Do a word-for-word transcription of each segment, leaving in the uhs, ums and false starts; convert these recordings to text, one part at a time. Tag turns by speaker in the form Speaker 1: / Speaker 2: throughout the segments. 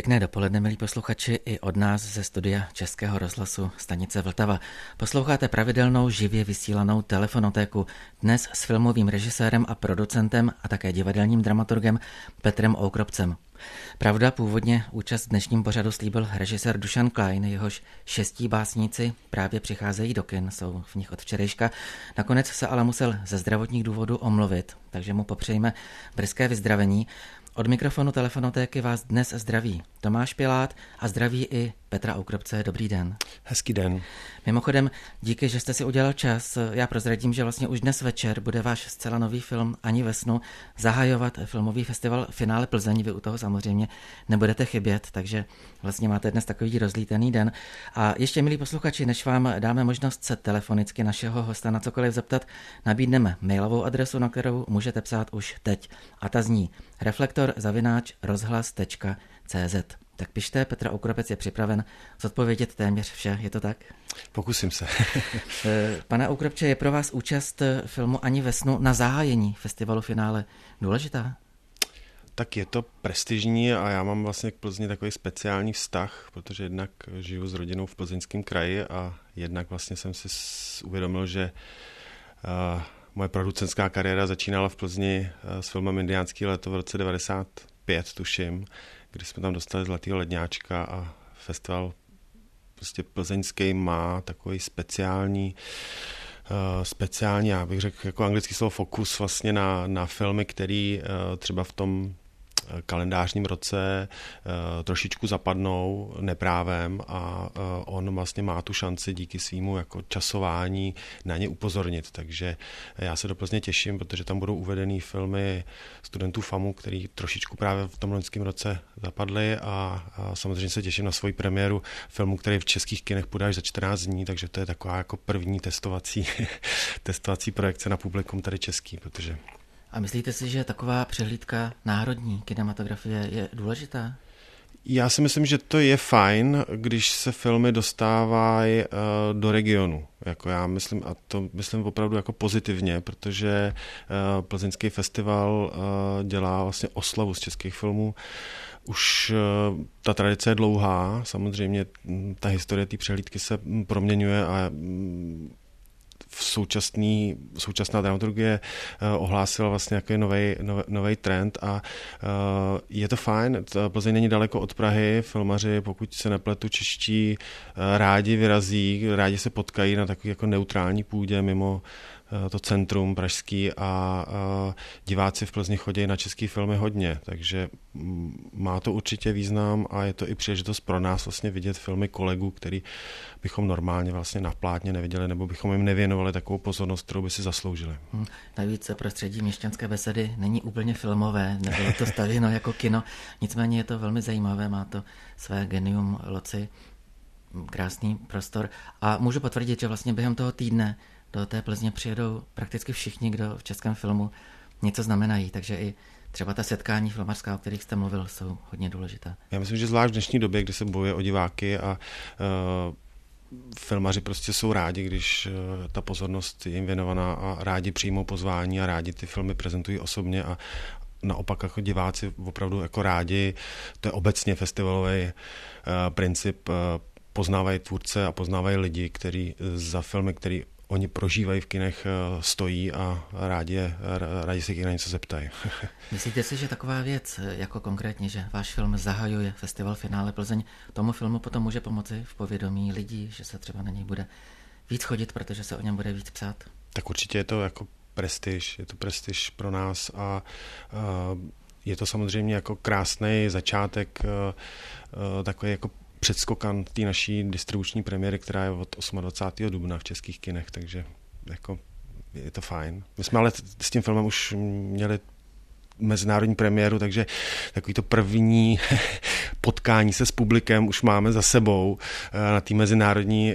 Speaker 1: Pěkné dopoledne, milí posluchači, i od nás ze studia Českého rozhlasu stanice Vltava. Posloucháte pravidelnou živě vysílanou telefonotéku, dnes s filmovým režisérem a producentem a také divadelním dramaturgem Petrem Oukropcem. Pravda, původně účast v dnešním pořadu slíbil režisér Dušan Klein, jehož šestí básníci právě přicházejí do kin, jsou v nich od včerejška. Nakonec se ale musel ze zdravotních důvodů omluvit, takže mu popřejme brzké vyzdravení. Od mikrofonu telefonotéky vás dnes zdraví Tomáš Pilát a zdraví i Petra Oukropce. Dobrý den.
Speaker 2: Hezký den.
Speaker 1: Mimochodem, díky, že jste si udělal čas. Já prozradím, že vlastně už dnes večer bude váš zcela nový film Ani ve snu zahajovat filmový festival Finále Plzeň. Vy u toho samozřejmě nebudete chybět, takže vlastně máte dnes takový rozlítený den. A ještě, milí posluchači, než vám dáme možnost se telefonicky našeho hosta na cokoliv zeptat, nabídneme mailovou adresu, na kterou můžete psát už teď. A ta zní reflektor zavináč rozhlas tečka cé zet. Tak pište, Petr Oukropec je připraven zodpovědět téměř vše, je to tak?
Speaker 2: Pokusím se.
Speaker 1: Pane Oukropče, je pro vás účast filmu Ani ve snu na zahájení festivalu Finále důležitá?
Speaker 2: Tak je to prestižní a já mám vlastně k Plzni takový speciální vztah, protože jednak žiju s rodinou v Plzeňském kraji a jednak vlastně jsem si uvědomil, že uh, moje producentská kariéra začínala v Plzni uh, s filmem Indiánský léto v roce devadesát pět, tuším, kdy jsme tam dostali Zlatýho ledňáčka a festival prostě plzeňský má takový speciální, uh, speciální, já bych řekl jako anglický slovo fokus vlastně na, na filmy, který uh, třeba v tom kalendářním roce uh, trošičku zapadnou neprávem a uh, on vlastně má tu šanci díky svýmu jako časování na ně upozornit. Takže já se do Plzně těším, protože tam budou uvedený filmy studentů FAMu, který trošičku právě v tom loňském roce zapadly a, a samozřejmě se těším na svoji premiéru filmu, který v českých kinech půjde až za čtrnáct dní, takže to je taková jako první testovací, testovací projekce na publikum tady český, protože
Speaker 1: A myslíte si, že taková přehlídka národní kinematografie je důležitá?
Speaker 2: Já si myslím, že to je fajn, když se filmy dostávají uh, do regionu. Jako já myslím, a to myslím opravdu jako pozitivně, protože uh, Plzeňský festival uh, dělá vlastně oslavu z českých filmů. Už uh, ta tradice je dlouhá, samozřejmě ta historie té přehlídky se proměňuje a um, v současný, současná dramaturgie uh, ohlásila vlastně nějaký novej, novej, novej trend a uh, je to fajn. Plzeň není daleko od Prahy, filmaři, pokud se nepletu, čeští uh, rádi vyrazí, rádi se potkají na takový jako neutrální půdě mimo uh, to centrum pražský a uh, diváci v Plzni chodí na český filmy hodně, takže um, má to určitě význam a je to i příležitost pro nás vlastně vidět filmy kolegů, který bychom normálně vlastně na plátně neviděli, nebo bychom jim nevěnovali takovou pozornost, kterou by si zasloužili.
Speaker 1: Hmm. Navíc prostředí Měšťanské besedy není úplně filmové, nebylo to stavěno jako kino, nicméně je to velmi zajímavé, má to své genium loci, krásný prostor a můžu potvrdit, že vlastně během toho týdne do té Plzně přijedou prakticky všichni, kdo v českém filmu něco znamenají, takže i třeba ta setkání filmařská, o kterých jste mluvil, jsou hodně důležitá.
Speaker 2: Já myslím, že zvlášť v dnešní době, kdy se bojuje o diváky a uh, filmaři prostě jsou rádi, když uh, ta pozornost je jim věnovaná a rádi přijmou pozvání a rádi ty filmy prezentují osobně a naopak jako diváci opravdu jako rádi, to je obecně festivalový uh, princip, uh, poznávají tvůrce a poznávají lidi, kteří za filmy, který oni prožívají v kinech, stojí a rádi, rádi se jich na něco zeptají.
Speaker 1: Myslíte si, že taková věc, jako konkrétně, že váš film zahajuje festival Finále Plzeň, tomu filmu potom může pomoci v povědomí lidí, že se třeba na něj bude víc chodit, protože se o něm bude víc psát?
Speaker 2: Tak určitě je to jako prestiž, je to prestiž pro nás a, a je to samozřejmě jako krásný začátek, a, a, takový jako předskokan té naší distribuční premiéry, která je od dvacátého osmého dubna v českých kinech, takže jako je to fajn. My jsme ale s tím filmem už měli mezinárodní premiéru, takže takový to první potkání se s publikem už máme za sebou na té mezinárodní,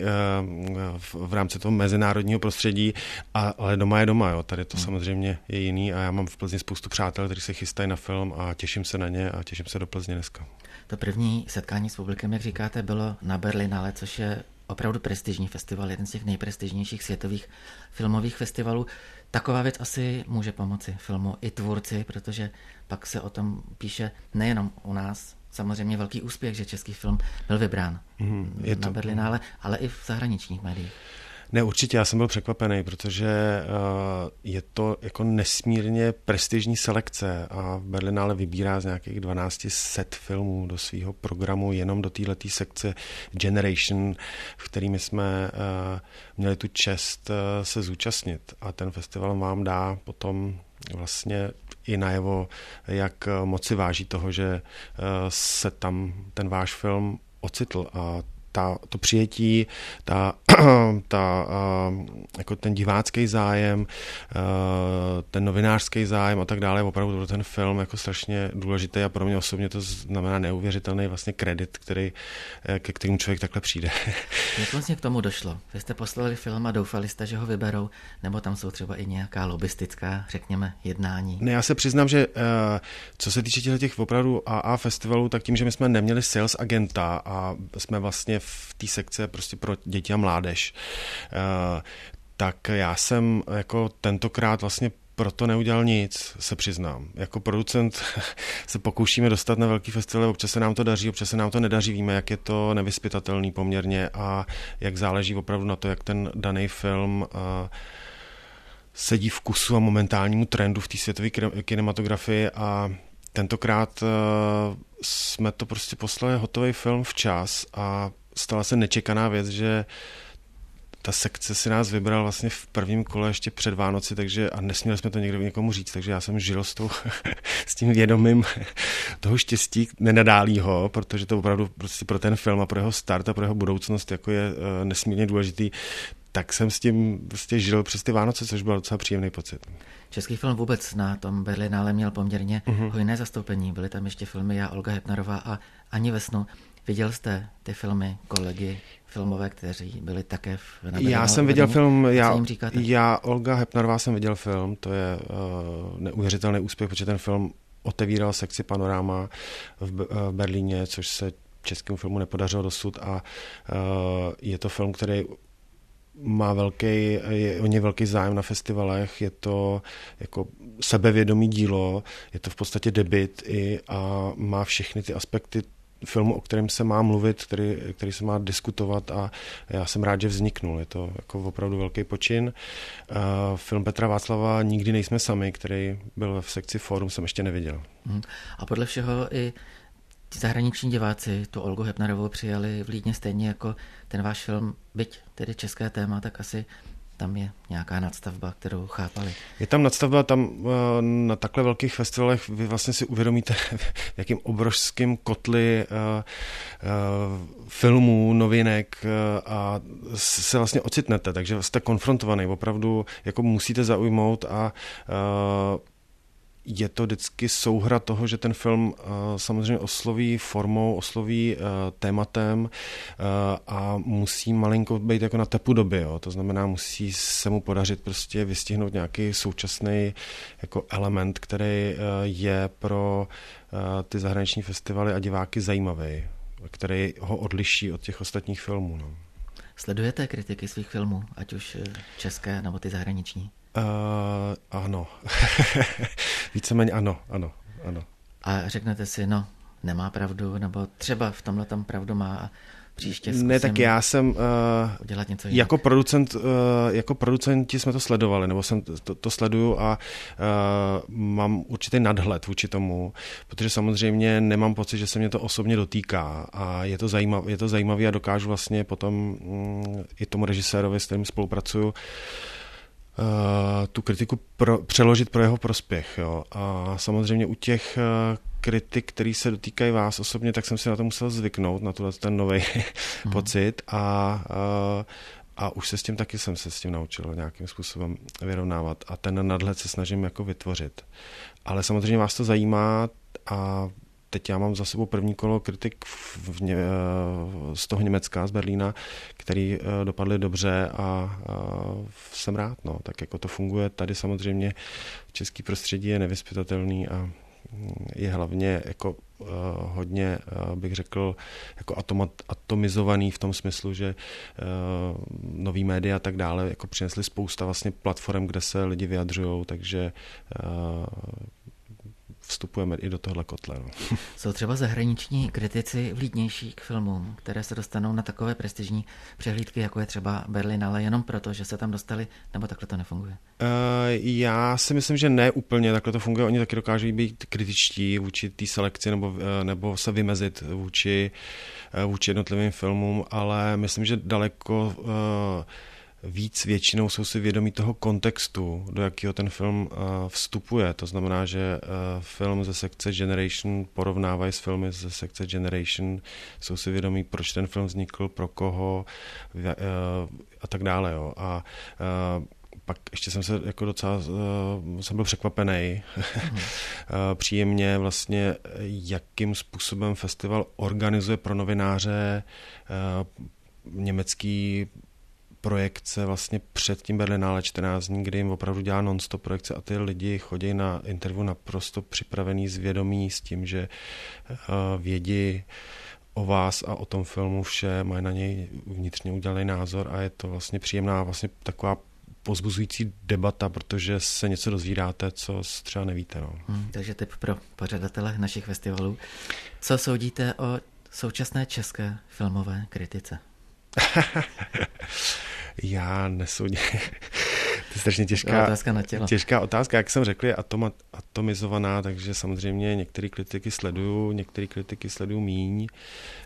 Speaker 2: v rámci toho mezinárodního prostředí, ale doma je doma, jo. Tady to hmm. samozřejmě je jiný a já mám v Plzni spoustu přátel, kteří se chystají na film a těším se na ně a těším se do Plzně dneska.
Speaker 1: To první setkání s publikem, jak říkáte, bylo na Berlinale, což je opravdu prestižní festival, jeden z těch nejprestižnějších světových filmových festivalů. Taková věc asi může pomoci filmu i tvůrci, protože pak se o tom píše nejenom u nás, samozřejmě velký úspěch, že český film byl vybrán mm, je to... na Berlinále, ale i v zahraničních médiích.
Speaker 2: Ne, určitě, já jsem byl překvapený, protože uh, je to jako nesmírně prestižní selekce a Berlinále vybírá z nějakých dvanáct set filmů do svého programu jenom do této sekce Generation, v kterými jsme uh, měli tu čest uh, se zúčastnit. A ten festival vám dá potom vlastně i najevo, jak moc si váží toho, že uh, se tam ten váš film ocitl a Ta, to přijetí, ta, ta, jako ten divácký zájem, ten novinářský zájem a tak dále, je opravdu pro ten film jako strašně důležitý a pro mě osobně to znamená neuvěřitelný vlastně kredit, který, ke kterému člověk takhle přijde.
Speaker 1: Jak vlastně k tomu došlo? Vy jste poslali film a doufali jste, že ho vyberou, nebo tam jsou třeba i nějaká lobistická, řekněme, jednání?
Speaker 2: Ne, já se přiznám, že co se týče těch opravdu á á festivalů, tak tím, že my jsme neměli sales agenta a jsme vlastně v té sekce prostě pro děti a mládež, tak já jsem jako tentokrát vlastně proto neudělal nic, se přiznám. Jako producent se pokoušíme dostat na velký festival, občas se nám to daří, občas se nám to nedaří, víme, jak je to nevyzpytatelný poměrně a jak záleží opravdu na to, jak ten daný film sedí vkusu a momentálnímu trendu v té světové kinematografii a tentokrát jsme to prostě poslali hotový film včas a stala se nečekaná věc, že ta sekce si nás vybral vlastně v prvním kole ještě před Vánoci, takže a nesměli jsme to někde někomu říct, takže já jsem žil s, tou, s tím vědomím toho štěstí nenadálýho, protože to opravdu prostě pro ten film a pro jeho start a pro jeho budoucnost jako je uh, nesmírně důležitý, tak jsem s tím prostě žil přes ty Vánoce, což byl docela příjemný pocit.
Speaker 1: Český film vůbec na tom Berlinále měl poměrně uh-huh. hojné zastoupení. Byly tam ještě filmy Já, Olga Hepnarová a Ani ve snu. Viděl jste ty filmy kolegy filmové, kteří byli také v Berlinále?
Speaker 2: Já jsem viděl film, já, já, Olga Hepnarová jsem viděl film, to je uh, neuvěřitelný úspěch, protože ten film otevíral sekci Panorama v, v Berlíně, což se českému filmu nepodařilo dosud a uh, je to film, který má velký, je o ně velký zájem na festivalech, je to jako sebevědomý dílo, je to v podstatě debut i a má všechny ty aspekty filmu, o kterém se má mluvit, který, který se má diskutovat a já jsem rád, že vzniknul. Je to jako opravdu velký počin. Uh, film Petra Václava Nikdy nejsme sami, který byl v sekci Fórum, jsem ještě neviděl.
Speaker 1: A podle všeho i ti zahraniční diváci tu Olgu Hepnarovou přijali v Lídně stejně jako ten váš film, byť tedy české téma, tak asi tam je nějaká nadstavba, kterou chápali. Je
Speaker 2: tam nadstavba, tam na takhle velkých festivalech vy vlastně si uvědomíte, v jakým obrovským kotli filmů, novinek a se vlastně ocitnete, takže jste konfrontovaný, opravdu jako musíte zaujmout a je to vždycky souhra toho, že ten film uh, samozřejmě osloví formou, osloví uh, tématem uh, a musí malinko být jako na tepu doby. Jo. To znamená, musí se mu podařit prostě vystihnout nějaký současný jako element, který uh, je pro uh, ty zahraniční festivaly a diváky zajímavý, který ho odliší od těch ostatních filmů. No.
Speaker 1: Sledujete kritiky svých filmů, ať už české nebo ty zahraniční?
Speaker 2: Uh, ano. Víceméně ano, ano, ano.
Speaker 1: A řeknete si, no, nemá pravdu, nebo třeba v tomhle tam pravdu má a příště zkusím
Speaker 2: Ne, tak já jsem uh,
Speaker 1: udělat něco jinak.
Speaker 2: Jako producent, uh, jako producenti jsme to sledovali, nebo jsem to, to sleduju a uh, mám určitý nadhled vůči tomu, protože samozřejmě nemám pocit, že se mě to osobně dotýká a je to zajímavé, je to zajímavé a dokážu vlastně potom um, i tomu režisérovi, s kterým spolupracuju, Uh, tu kritiku pro, přeložit pro jeho prospěch. Jo. A samozřejmě u těch uh, kritik, který se dotýkají vás osobně, tak jsem si na to musel zvyknout, na tuhle ten nový mm. pocit a, uh, a už se s tím taky jsem se s tím naučil nějakým způsobem vyrovnávat a ten nadhled se snažím jako vytvořit. Ale samozřejmě vás to zajímá a teď já mám za sebou první kolo kritik v, v, z toho Německa, z Berlína, který dopadly dobře a, a jsem rád. No. Tak jako to funguje tady samozřejmě v český prostředí je nevyzpytatelný a je hlavně jako uh, hodně, uh, bych řekl, jako atomat, atomizovaný v tom smyslu, že uh, nový média a tak dále jako přinesli spousta vlastně platform, kde se lidi vyjadřujou, takže uh, vstupujeme i do tohle kotle. No.
Speaker 1: Jsou třeba zahraniční kritici vlídnější k filmům, které se dostanou na takové prestižní přehlídky, jako je třeba Berlinale, jenom proto, že se tam dostali, nebo takhle to nefunguje?
Speaker 2: Uh, já si myslím, že ne úplně takhle to funguje. Oni taky dokážou být kritičtí vůči té selekci nebo, uh, nebo se vymezit vůči, uh, vůči jednotlivým filmům, ale myslím, že daleko uh, víc většinou jsou si vědomí toho kontextu, do jakého ten film uh, vstupuje. To znamená, že uh, film ze sekce Generation porovnávají s filmy ze sekce Generation, jsou si vědomí, proč ten film vznikl, pro koho uh, a tak dále. Jo. A uh, pak ještě jsem se jako docela, uh, jsem byl překvapený hmm. příjemně vlastně, jakým způsobem festival organizuje pro novináře uh, německý projekce vlastně před tím Berlinále čtrnáct dní, kdy jim opravdu dělá non-stop projekce a ty lidi chodí na interview naprosto připravený, zvědomí s tím, že uh, vědí o vás a o tom filmu vše, mají na něj vnitřně udělaný názor a je to vlastně příjemná vlastně taková pozbuzující debata, protože se něco dozvídáte, co třeba nevíte. No.
Speaker 1: Hmm, takže tip pro pořadatele našich festivalů. Co soudíte o současné české filmové kritice?
Speaker 2: Já nesoudím. To je strašně těžká
Speaker 1: otázka na tělo.
Speaker 2: Těžká otázka, jak jsem řekl, je atoma, atomizovaná, takže samozřejmě některé kritiky sleduju, některé kritiky sleduju míň. Uh,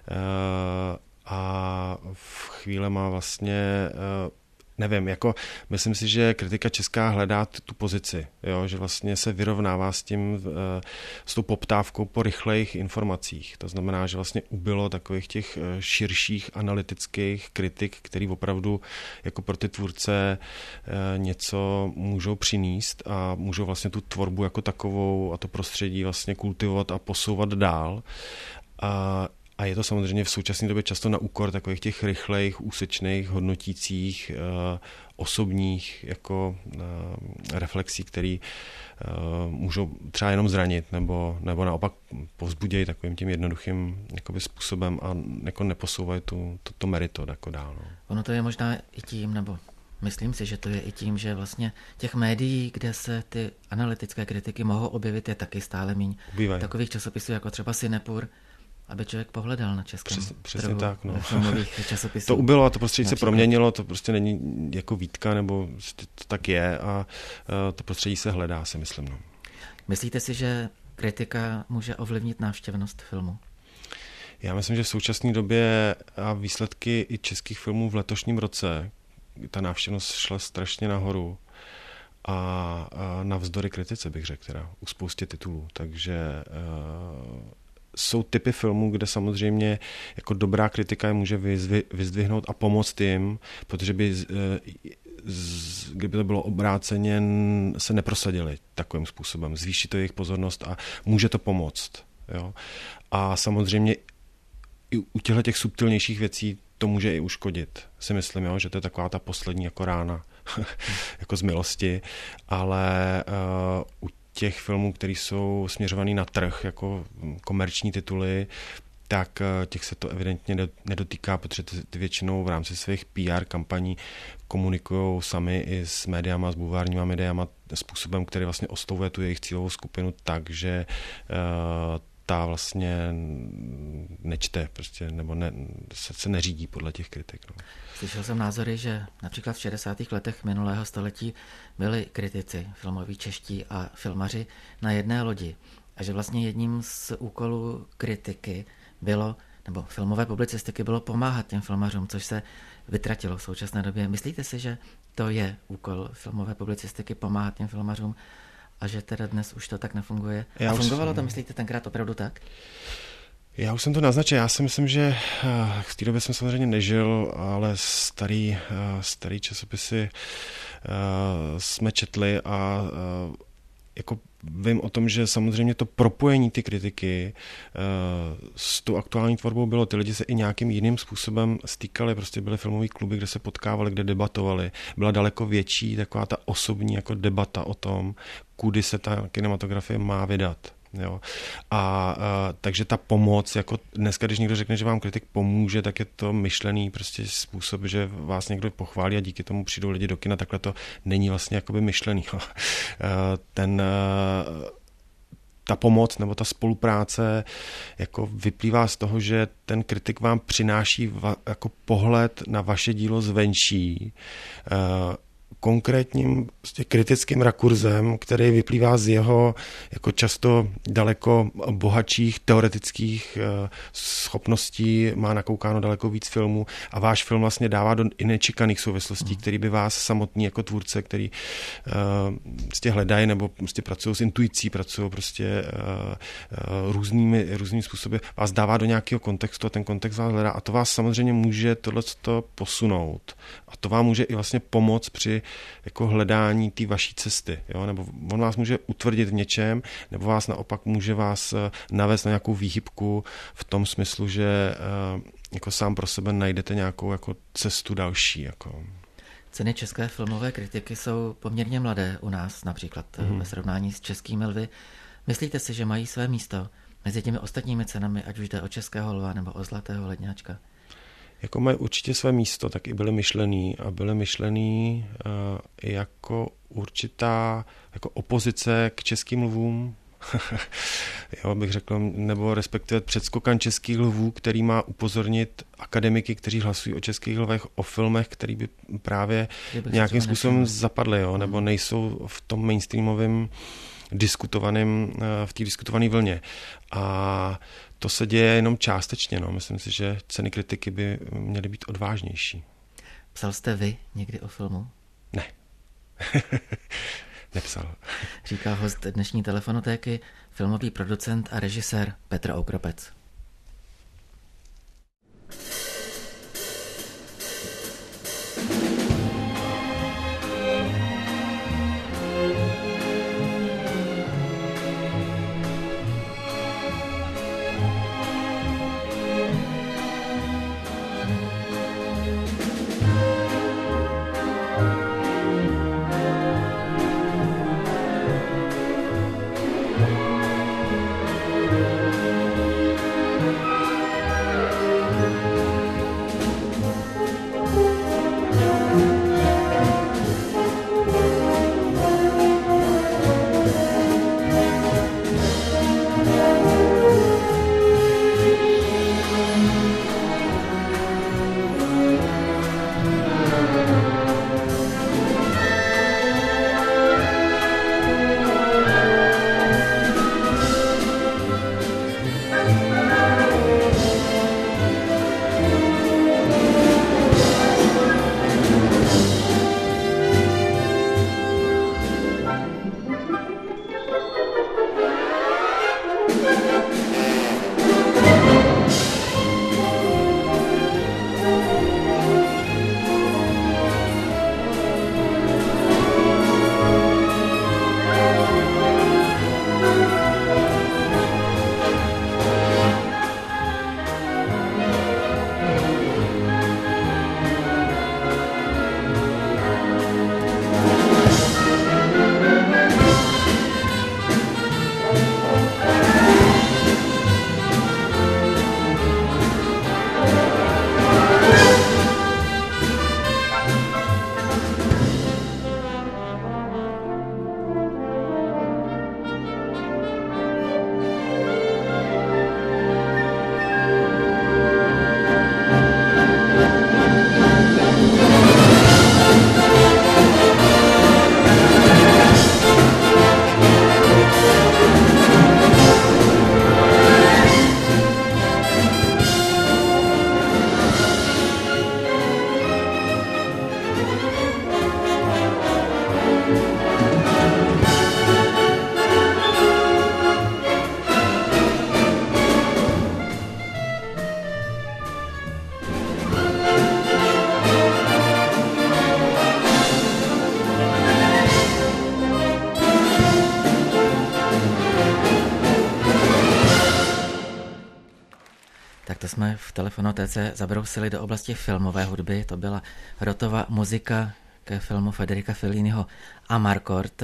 Speaker 2: a v chvíli má vlastně uh, nevím, jako myslím si, že kritika česká hledá tu pozici, jo, že vlastně se vyrovnává s tím, s tou poptávkou po rychlejch informacích. To znamená, že vlastně ubylo takových těch širších analytických kritik, který opravdu jako pro ty tvůrce něco můžou přinést a můžou vlastně tu tvorbu jako takovou a to prostředí vlastně kultivovat a posouvat dál. A A je to samozřejmě v současné době často na úkor takových těch rychlejch, úsečných, hodnotících, uh, osobních jako uh, reflexí, které uh, můžou třeba jenom zranit nebo, nebo naopak povzbudějí takovým tím jednoduchým jakoby způsobem a jako neposouvají tu, to, to merito jako dál. No.
Speaker 1: Ono to je možná i tím, nebo myslím si, že to je i tím, že vlastně těch médií, kde se ty analytické kritiky mohou objevit, je taky stále míň.
Speaker 2: Ubývají.
Speaker 1: Takových časopisů jako třeba Cinepur, aby člověk pohledal na českém
Speaker 2: Přes, přesně
Speaker 1: trhu,
Speaker 2: tak, no.
Speaker 1: filmových časopisů.
Speaker 2: To ubylo a to prostředí se proměnilo, to prostě není jako výtka, nebo to tak je a to prostředí se hledá, si myslím. No.
Speaker 1: Myslíte si, že kritika může ovlivnit návštěvnost filmu?
Speaker 2: Já myslím, že v současné době a výsledky i českých filmů v letošním roce, ta návštěvnost šla strašně nahoru a, a navzdory kritice bych řekl, teda u spoustě titulů, takže uh, jsou typy filmů, kde samozřejmě jako dobrá kritika je může vyzdvihnout a pomoct jim, protože by, kdyby to bylo obráceně, se neprosadili takovým způsobem. Zvýší to jejich pozornost a může to pomoct. Jo? A samozřejmě i u těchto těch subtilnějších věcí to může i uškodit. Si myslím, jo? Že to je taková ta poslední jako rána jako z milosti, ale uh, u těch filmů, které jsou směřovaný na trh, jako komerční tituly, tak těch se to evidentně nedotýká, protože ty většinou v rámci svých P R kampaní komunikují sami i s médiama, s bulvárníma médiama způsobem, který vlastně oslovuje tu jejich cílovou skupinu, takže uh, ta vlastně nečte, prostě, nebo ne, se, se neřídí podle těch kritik. No.
Speaker 1: Slyšel jsem názory, že například v šedesátých letech minulého století byli kritici, filmoví čeští a filmaři na jedné lodi a že vlastně jedním z úkolů kritiky bylo, nebo filmové publicistiky bylo pomáhat těm filmařům, což se vytratilo v současné době. Myslíte si, že to je úkol filmové publicistiky pomáhat těm filmařům a že teda dnes už to tak nefunguje? Já a fungovalo už... to, myslíte, tenkrát opravdu tak?
Speaker 2: Já už jsem to naznačil, já si myslím, že v té době jsem samozřejmě nežil, ale starý, starý časopisy jsme četli a jako vím o tom, že samozřejmě to propojení ty kritiky s tou aktuální tvorbou bylo, ty lidi se i nějakým jiným způsobem stýkali, prostě byly filmové kluby, kde se potkávali, kde debatovali, byla daleko větší taková ta osobní jako debata o tom, kudy se ta kinematografie má vydat. Jo. A, a takže ta pomoc, jako dneska, když někdo řekne, že vám kritik pomůže, tak je to myšlený prostě způsob, že vás někdo pochválí a díky tomu přijdou lidi do kina, takhle to není vlastně jakoby myšlený. Ten ta pomoc nebo ta spolupráce jako vyplývá z toho, že ten kritik vám přináší va, jako pohled na vaše dílo zvenčí, uh, konkrétním prostě kritickým rakurzem, který vyplývá z jeho jako často daleko bohatších teoretických schopností, má nakoukáno daleko víc filmů a váš film vlastně dává do i nečekaných souvislostí, mm. který by vás samotný jako tvůrce, který uh, prostě hledají nebo prostě pracují s intuicí, pracují prostě uh, uh, různými, různými způsoby, vás dává do nějakého kontextu a ten kontext vás hledá a to vás samozřejmě může tohleto posunout a to vám může i vlastně pomoct při jako hledání té vaší cesty, jo? Nebo on vás může utvrdit v něčem, nebo vás naopak může vás navést na nějakou výhybku v tom smyslu, že jako sám pro sebe najdete nějakou jako cestu další. Jako.
Speaker 1: Ceny české filmové kritiky jsou poměrně mladé u nás, například mm. ve srovnání s českými lvy. Myslíte si, že mají své místo mezi těmi ostatními cenami, ať už jde o Českého lva nebo o Zlatého ledňáčka?
Speaker 2: Jako mají určitě své místo, tak i byly myšlený a byly myšlený uh, jako určitá jako opozice k českým lvům, jo, bych řekl, nebo respektive předskokan českých lvů, který má upozornit akademiky, kteří hlasují o českých lvech, o filmech, který by právě nějakým způsobem zapadly, jo, nebo nejsou v tom mainstreamovém diskutovaným, v té diskutované vlně. A to se děje jenom částečně. No. Myslím si, že ceny kritiky by měly být odvážnější.
Speaker 1: Psal jste vy někdy o filmu?
Speaker 2: Ne. Nepsal.
Speaker 1: Říká host dnešní telefonotéky, filmový producent a režisér Petr Oukropec. Tak to jsme v telefonotéce zabrousili do oblasti filmové hudby. To byla Rottova muzika ke filmu Federica Felliniho Amarcord.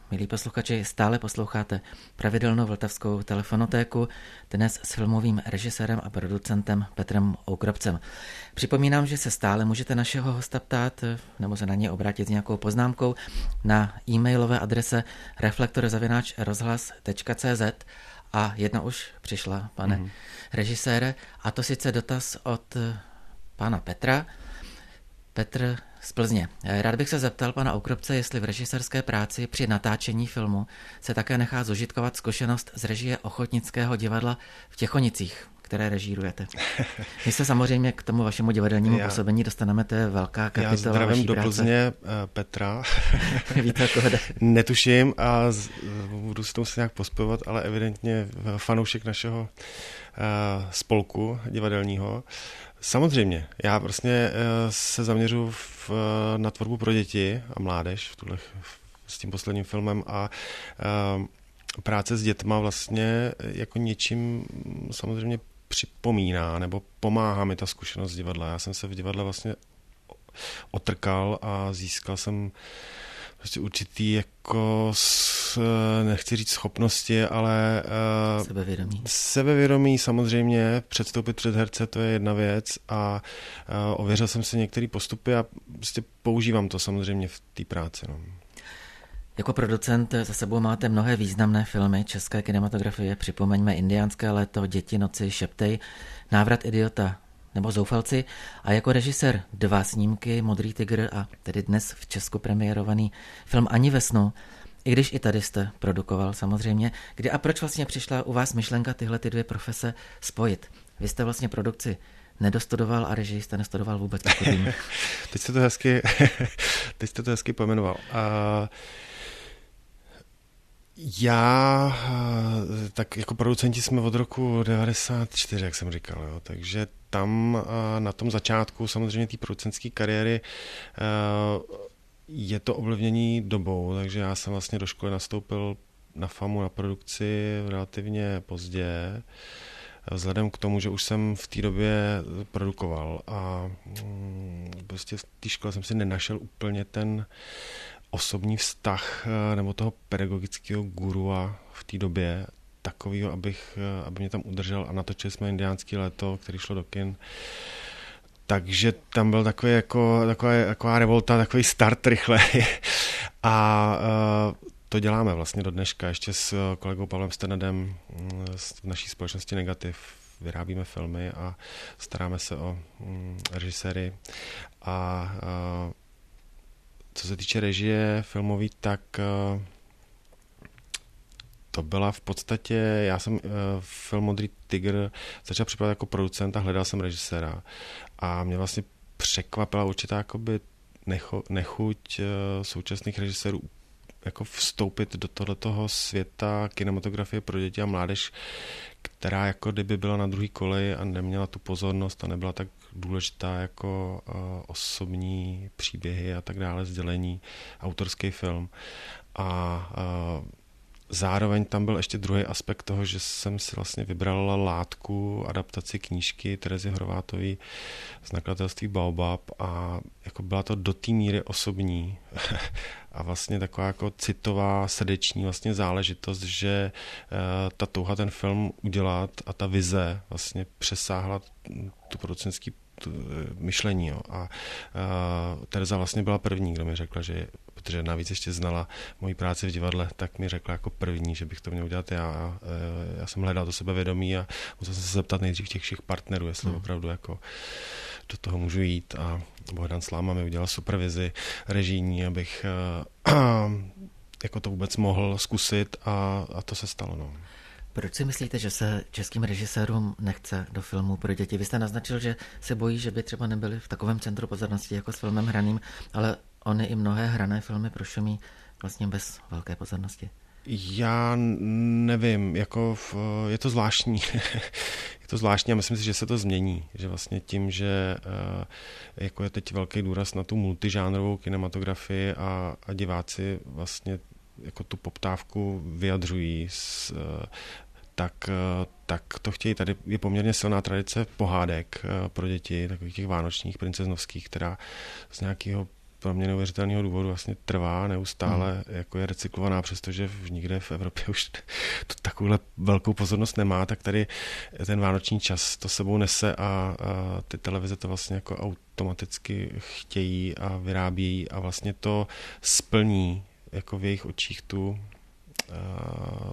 Speaker 1: Milí posluchači, stále posloucháte pravidelnou vltavskou telefonotéku, dnes s filmovým režisérem a producentem Petrem Oukropcem. Připomínám, že se stále můžete našeho hosta ptát nebo se na ně obrátit s nějakou poznámkou na e-mailové adrese reflektor zavináč rozhlas tečka cé zet a jedna už přišla, pane mm. režisére, a to sice dotaz od pana Petra. Petr z Plzně. Rád bych se zeptal pana Oukropce, jestli v režisérské práci při natáčení filmu se také nechá zužitkovat zkušenost z režie Ochotnického divadla v Těchonicích, které režírujete. My se samozřejmě k tomu vašemu divadelnímu já, působení dostaneme, to je velká kapitola vaší práce. Já zdravím
Speaker 2: do Plzně Petra.
Speaker 1: Víte, koho jde?
Speaker 2: Netuším a z, budu se tomu se nějak pospojovat, ale evidentně fanoušek našeho uh, spolku divadelního. Samozřejmě, já vlastně se zaměřuji v, na tvorbu pro děti a mládež v tuhle, s tím posledním filmem a práce s dětma vlastně jako něčím samozřejmě připomíná nebo pomáhá mi ta zkušenost z divadla. Já jsem se v divadle vlastně otrkal a získal jsem prostě určitý jako, nechci říct schopnosti, ale
Speaker 1: sebevědomí.
Speaker 2: Sebevědomí samozřejmě, předstoupit před herce, to je jedna věc a ověřil jsem si některé postupy a prostě používám to samozřejmě v té práci. No.
Speaker 1: Jako producent za sebou máte mnohé významné filmy české kinematografie, připomeňme Indiánské léto, Děti noci, Šeptej, Návrat idiota nebo Zoufalci, a jako režisér dva snímky, Modrý tygr a tedy dnes v Česku premiérovaný film Ani ve snu, i když i tady jste produkoval samozřejmě. Kdy a proč vlastně přišla u vás myšlenka tyhle ty dvě profese spojit? Vy jste vlastně produkci nedostudoval a režii jste nestudoval vůbec.
Speaker 2: teď jste to hezky, teď jste to hezky pojmenoval. Uh... Já, tak jako producenti jsme od roku devadesát čtyři, jak jsem říkal, jo, takže tam na tom začátku samozřejmě té producentské kariéry je to ovlivnění dobou, takže já jsem vlastně do školy nastoupil na FAMu na produkci relativně pozdě, vzhledem k tomu, že už jsem v té době produkoval a prostě v té škole jsem si nenašel úplně ten osobní vztah nebo toho pedagogického gurua v té době takovýho, abych, aby mě tam udržel, a natočili jsme Indiánský léto, který šlo do kin. Takže tam byl takový jako, taková, taková revolta, takový start rychle. A to děláme vlastně do dneška. Ještě s kolegou Pavlem Sternadem z naší společnosti Negativ vyrábíme filmy a staráme se o režiséry. A, a co se týče režie filmový, tak to byla v podstatě, já jsem film Modrý tygr začal připravovat jako producent a hledal jsem režiséra. A mě vlastně překvapila určitá jakoby necho, nechuť současných režisérů jako vstoupit do tohletoho světa kinematografie pro děti a mládež, která jako kdyby byla na druhý koleji a neměla tu pozornost a nebyla tak důležitá jako uh, osobní příběhy a tak dále, sdělení, autorský film. A uh, zároveň tam byl ještě druhý aspekt toho, že jsem si vlastně vybral látku, adaptaci knížky Terezy Horvátové z nakladatelství Baobab a jako byla to do té míry osobní a vlastně taková jako citová, srdeční vlastně záležitost, že uh, ta touha ten film udělat a ta vize vlastně přesáhla tu producentský tu, myšlení. Jo. A uh, Tereza vlastně byla první, kdo mi řekla, že, protože navíc ještě znala moji práci v divadle, tak mi řekla jako první, že bych to měl udělat já. A, uh, já jsem hledal to sebevědomí a musel jsem se zeptat nejdřív těch všech partnerů, jestli hmm. opravdu jako do toho můžu jít, a Bohdan Sláma mi udělal supervizi režijní, abych uh, jako to vůbec mohl zkusit, a, a to se stalo. No.
Speaker 1: Proč si myslíte, že se českým režisérům nechce do filmů pro děti? Vy jste naznačil, že se bojí, že by třeba nebyli v takovém centru pozornosti jako s filmem hraným, ale ony i mnohé hrané filmy prošumí vlastně bez velké pozornosti.
Speaker 2: Já nevím, jako v, je to zvláštní. Je to zvláštní a myslím si, že se to změní. Že vlastně tím, že jako je teď velký důraz na tu multižánrovou kinematografii a, a diváci vlastně jako tu poptávku vyjadřují, s, tak, tak to chtějí. Tady je poměrně silná tradice pohádek pro děti, takových těch vánočních, princeznovských, která z nějakého pro mě neuvěřitelného důvodu vlastně trvá neustále, hmm. jako je recyklovaná, přestože nikde v Evropě už to takovouhle velkou pozornost nemá, tak tady ten vánoční čas to sebou nese a, a ty televize to vlastně jako automaticky chtějí a vyrábějí a vlastně to splní jako v jejich očích tu a,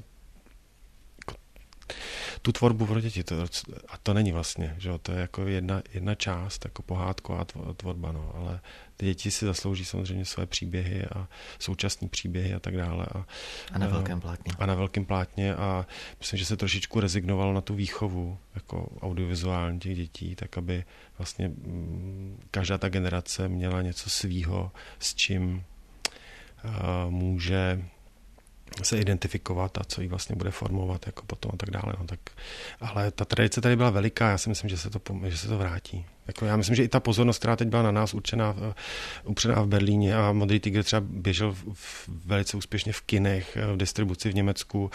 Speaker 2: tu tvorbu pro děti. To, a to není vlastně, že jo, to je jako jedna, jedna část, jako pohádková tvorba, no, ale ty děti si zaslouží samozřejmě své příběhy a současné příběhy a tak dále. A,
Speaker 1: a na velkém plátně.
Speaker 2: A na velkém plátně a myslím, že se trošičku rezignovalo na tu výchovu jako audiovizuální těch dětí, tak aby vlastně m, každá ta generace měla něco svýho, s čím a, může se identifikovat a co jí vlastně bude formovat jako potom a tak dále. No, tak, ale ta tradice tady byla veliká, já si myslím, že se to, že se to vrátí. Jako já myslím, že i ta pozornost, která teď byla na nás určená, upřená v Berlíně a Modrý tygr třeba běžel v, v, velice úspěšně v kinech, v distribuci v Německu,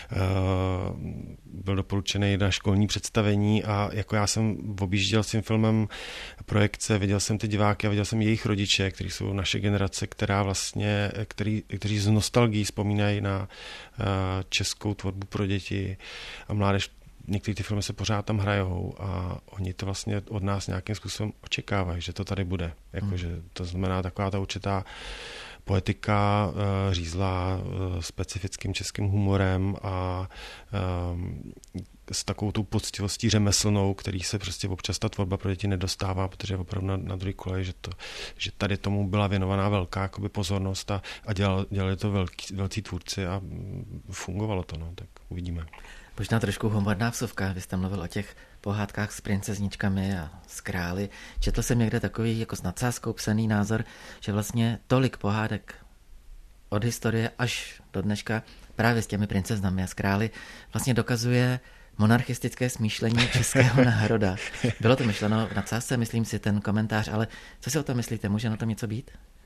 Speaker 2: byl doporučený na školní představení a jako já jsem objížděl s tím filmem projekce, viděl jsem ty diváky a viděl jsem jejich rodiče, kteří jsou naše generace, která vlastně, který, kteří z nostalgií vzpomínají na českou tvorbu pro děti a mládež. Některé ty filmy se pořád tam hrajou a oni to vlastně od nás nějakým způsobem očekávají, že to tady bude. Jako, hmm. že to znamená taková ta určitá poetika uh, řízlá uh, specifickým českým humorem a um, s takovou tou poctivostí řemeslnou, který se prostě občas ta tvorba pro děti nedostává, protože je opravdu na, na druhý kolej, že, to, že tady tomu byla věnovaná velká jakoby, pozornost a, a dělali, dělali to velký, velcí tvůrci a fungovalo to, no, tak uvidíme.
Speaker 1: Možná trošku humorná vsuvka, vy jste mluvil o těch pohádkách s princezničkami a s králi. Četl jsem někde takový jako s nadsázkou psaný názor, že vlastně tolik pohádek od historie až do dneška právě s těmi princeznami a s králi vlastně dokazuje monarchistické smýšlení českého národa. Bylo to myšleno v nadsázce, myslím si, ten komentář, ale co si o tom myslíte? Může na tom něco být?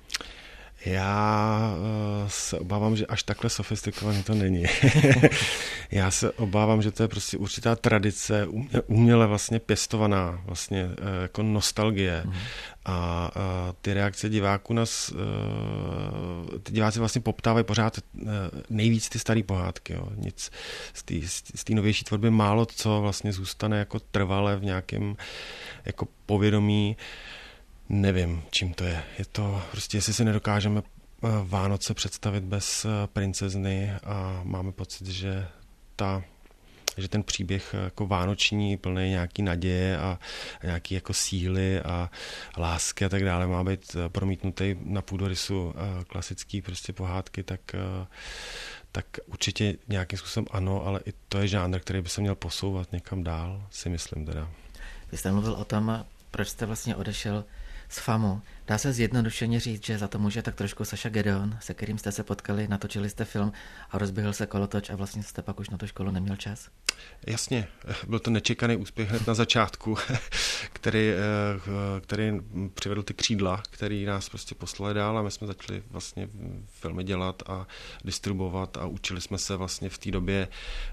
Speaker 2: Já se obávám, že až takhle sofistikovaný to není. Já se obávám, že to je prostě určitá tradice, uměle vlastně pěstovaná, vlastně jako nostalgie. Mm. A, a ty reakce diváků nás, ty diváci vlastně poptávají pořád nejvíc ty staré pohádky. Jo. Nic z té novější tvorby málo co vlastně zůstane jako trvale v nějakém jako povědomí. Nevím, čím to je. Je to prostě, jestli si nedokážeme Vánoce představit bez princezny a máme pocit, že ta, že ten příběh jako vánoční, plný nějaký naděje a nějaký jako síly a lásky a tak dále má být promítnutý na půdorysu klasický prostě pohádky, tak, tak určitě nějakým způsobem ano, ale i to je žánr, který by se měl posouvat někam dál, si myslím teda.
Speaker 1: Vy jste mluvil o tom, proč jste vlastně odešel z FAMu. Dá se zjednodušeně říct, že za to může tak trošku Saša Gedeon, se kterým jste se potkali, natočili jste film a rozběhl se kolotoč a vlastně jste pak už na tu školu neměl čas?
Speaker 2: Jasně, byl to nečekaný úspěch hned na začátku, který, který přivedl ty křídla, který nás prostě poslali dál a my jsme začali vlastně filmy dělat a distribuovat a učili jsme se vlastně v té době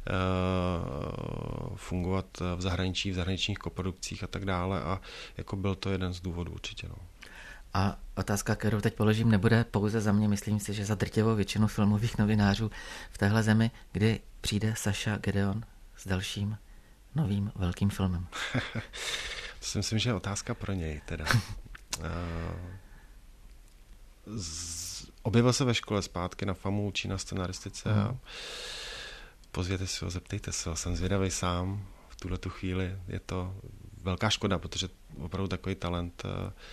Speaker 2: fungovat v zahraničí, v zahraničních koprodukcích a tak dále a jako byl to jeden z důvodů určitě. No.
Speaker 1: A otázka, kterou teď položím, nebude pouze za mě, myslím si, že za drtivou většinu filmových novinářů v téhle zemi, kdy přijde Saša Gedeon s dalším novým velkým filmem.
Speaker 2: To si myslím, že je otázka pro něj teda. Z... Objevil se ve škole zpátky na FAMu, učí na scenaristice mm. a pozvěte si ho, zeptejte se ho, jsem zvědavý sám v tuhletu chvíli. Je to velká škoda, protože opravdu takový talent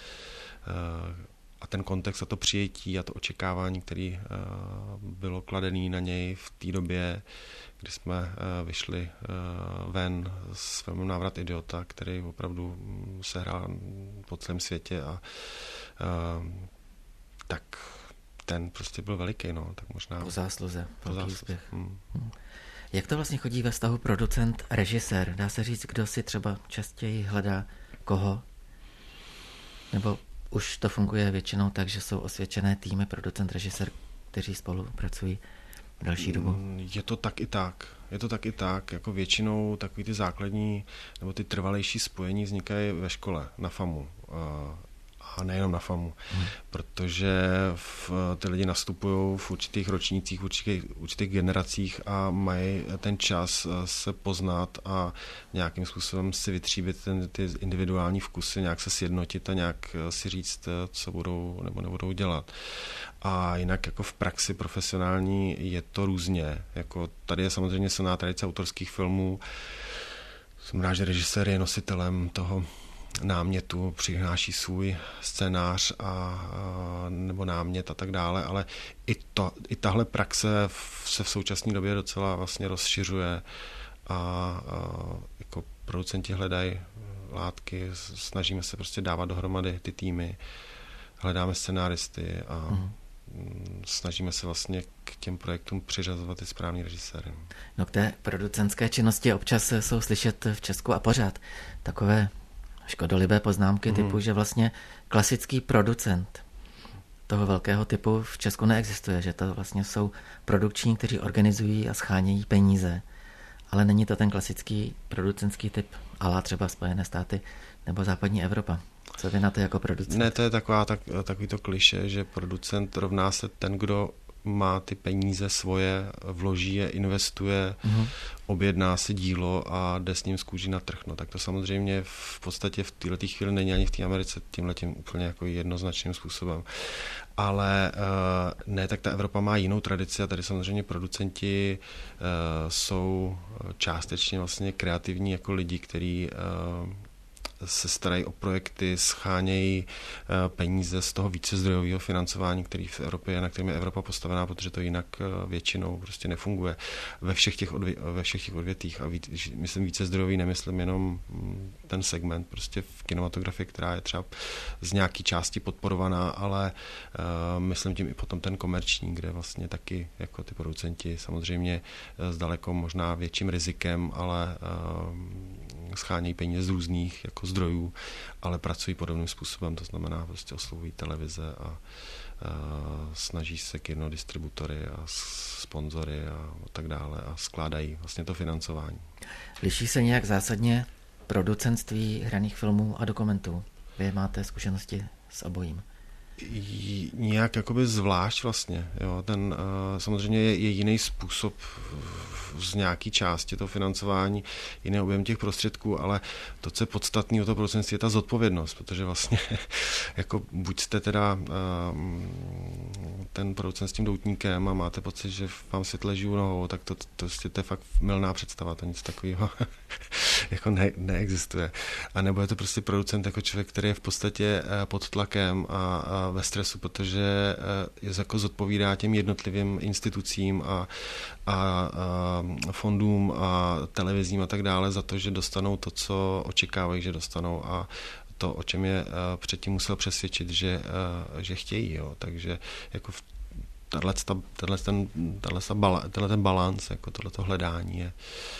Speaker 2: a ten kontext a to přijetí a to očekávání, které bylo kladené na něj v té době, kdy jsme vyšli ven s filmem Návrat idiota, který opravdu se hrál po celém světě a tak ten prostě byl veliký, no, tak možná...
Speaker 1: Po zásluze,
Speaker 2: po
Speaker 1: velký úspěch.
Speaker 2: Hmm.
Speaker 1: Hmm. Jak to vlastně chodí ve vztahu producent, režisér? Dá se říct, kdo si třeba častěji hledá koho? Nebo už to funguje většinou tak, že jsou osvědčené týmy, producent, režisér, kteří spolupracují v další dobu?
Speaker 2: Je to tak i tak. Je to tak i tak. Jako většinou takový ty základní nebo ty trvalejší spojení vznikají ve škole, na FAMu. A nejenom na FAMu, hmm. protože v, ty lidi nastupují v určitých ročnících, v určitých, určitých generacích a mají ten čas se poznat a nějakým způsobem si vytříbit ten, ty individuální vkusy, nějak se sjednotit a nějak si říct, co budou nebo nebudou dělat. A jinak jako v praxi profesionální je to různě. Jako tady je samozřejmě silná tradice autorských filmů. Jsem rád, že režisér je nositelem toho námětu, přináší svůj scénář a, a nebo námět a tak dále, ale i, to, i tahle praxe v, se v současné době docela vlastně rozšiřuje a, a jako producenti hledají látky, snažíme se prostě dávat dohromady ty týmy, hledáme scenáristy a mm. snažíme se vlastně k těm projektům přiřazovat ty správný režiséry.
Speaker 1: No k té producentské činnosti občas jsou slyšet v Česku a pořád takové škodolibé poznámky typu, mm. že vlastně klasický producent toho velkého typu v Česku neexistuje, že to vlastně jsou produkční, kteří organizují a schánějí peníze, ale není to ten klasický producentský typ, ala třeba Spojené státy nebo západní Evropa. Co vy na to jako producent?
Speaker 2: Ne, to je taková, tak, takový to klišé, že producent rovná se ten, kdo má ty peníze svoje, vloží je, investuje, mm-hmm. objedná si dílo a jde s ním z kůží na trh. No, tak to samozřejmě v podstatě v této chvíli není ani v té Americe tímhletím úplně jako jednoznačným způsobem. Ale uh, ne, tak ta Evropa má jinou tradici a tady samozřejmě producenti uh, jsou částečně vlastně kreativní jako lidi, kteří uh, se starají o projekty, schánějí peníze z toho vícezdrojového financování, který v Evropě je, na kterém je Evropa postavená, protože to jinak většinou prostě nefunguje ve všech těch, odvě, ve všech těch odvětích. A víc, myslím vícezdrojový, nemyslím jenom ten segment prostě v kinematografii, která je třeba z nějaký části podporovaná, ale uh, myslím tím i potom ten komerční, kde vlastně taky jako ty producenti samozřejmě s daleko možná větším rizikem, ale uh, schánějí peníze z různých jako zdrojů, ale pracují podobným způsobem, to znamená prostě oslovují televize a, a snaží se kinodistributory a sponzory a tak dále a skládají vlastně to financování.
Speaker 1: Liší se nějak zásadně producentství hraných filmů a dokumentů? Vy máte zkušenosti s obojím?
Speaker 2: Nějak jakoby zvlášť vlastně. Jo. Ten uh, samozřejmě je, je jiný způsob z nějaký části toho financování, jiný objem těch prostředků, ale to, co je podstatné o toho producentství, je ta zodpovědnost, protože vlastně jako buď jste teda uh, ten producent s tím doutníkem a máte pocit, že vám svět leží u nohou, tak to, to, to, to je fakt mylná představa, to nic takového jako ne, neexistuje. A nebo je to prostě producent jako člověk, který je v podstatě uh, pod tlakem a, a ve stresu, protože je jako zodpovídá těm jednotlivým institucím a, a, a fondům a televizím a tak dále za to, že dostanou to, co očekávají, že dostanou a to, o čem je předtím musel přesvědčit, že, že chtějí. Jo. Takže jako tenhle, tenhle, ten, tenhle, tenhle ten balans, jako tohleto hledání je,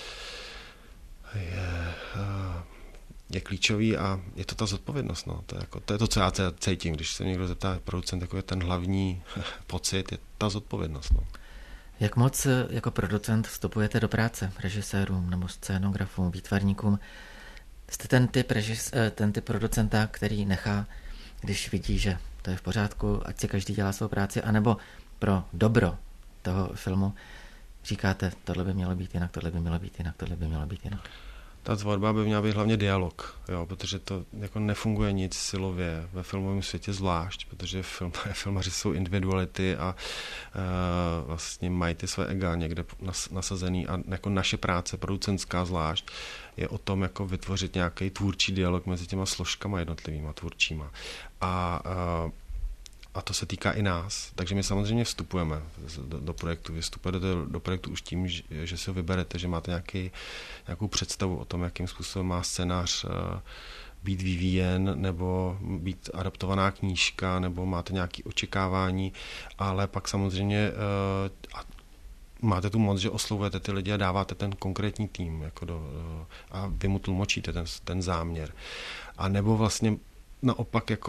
Speaker 2: je je klíčový a je to ta zodpovědnost. No. To, je jako, to je to, co já cítím, když se někdo zeptá producent, jako je ten hlavní pocit, je ta zodpovědnost. No.
Speaker 1: Jak moc jako producent vstupujete do práce režisérům nebo scénografům, výtvarníkům? Jste ten typ, režis, ten typ producenta, který nechá, když vidí, že to je v pořádku, ať si každý dělá svou práci, anebo pro dobro toho filmu říkáte, tohle by mělo být jinak, tohle by mělo být jinak, tohle by mělo být jinak?
Speaker 2: Ta tvorba by měla být hlavně dialog, jo, protože to jako nefunguje nic silově ve filmovém světě zvlášť, protože film, filmaři jsou individuality a e, vlastně mají ty své ega někde nas, nasazený a jako naše práce, producentská zvlášť, je o tom jako vytvořit nějaký tvůrčí dialog mezi těma složkama jednotlivýma tvůrčíma. A e, A to se týká i nás. Takže my samozřejmě vstupujeme do, do projektu. Vy vstupujete do, do projektu už tím, že, že si ho vyberete, že máte nějaký, nějakou představu o tom, jakým způsobem má scénář uh, být vyvíjen, nebo být adaptovaná knížka, nebo máte nějaké očekávání, ale pak samozřejmě uh, máte tu moc, že oslovujete ty lidi a dáváte ten konkrétní tým jako do, uh, a vy mu tlumočíte ten, ten záměr. A nebo vlastně naopak jako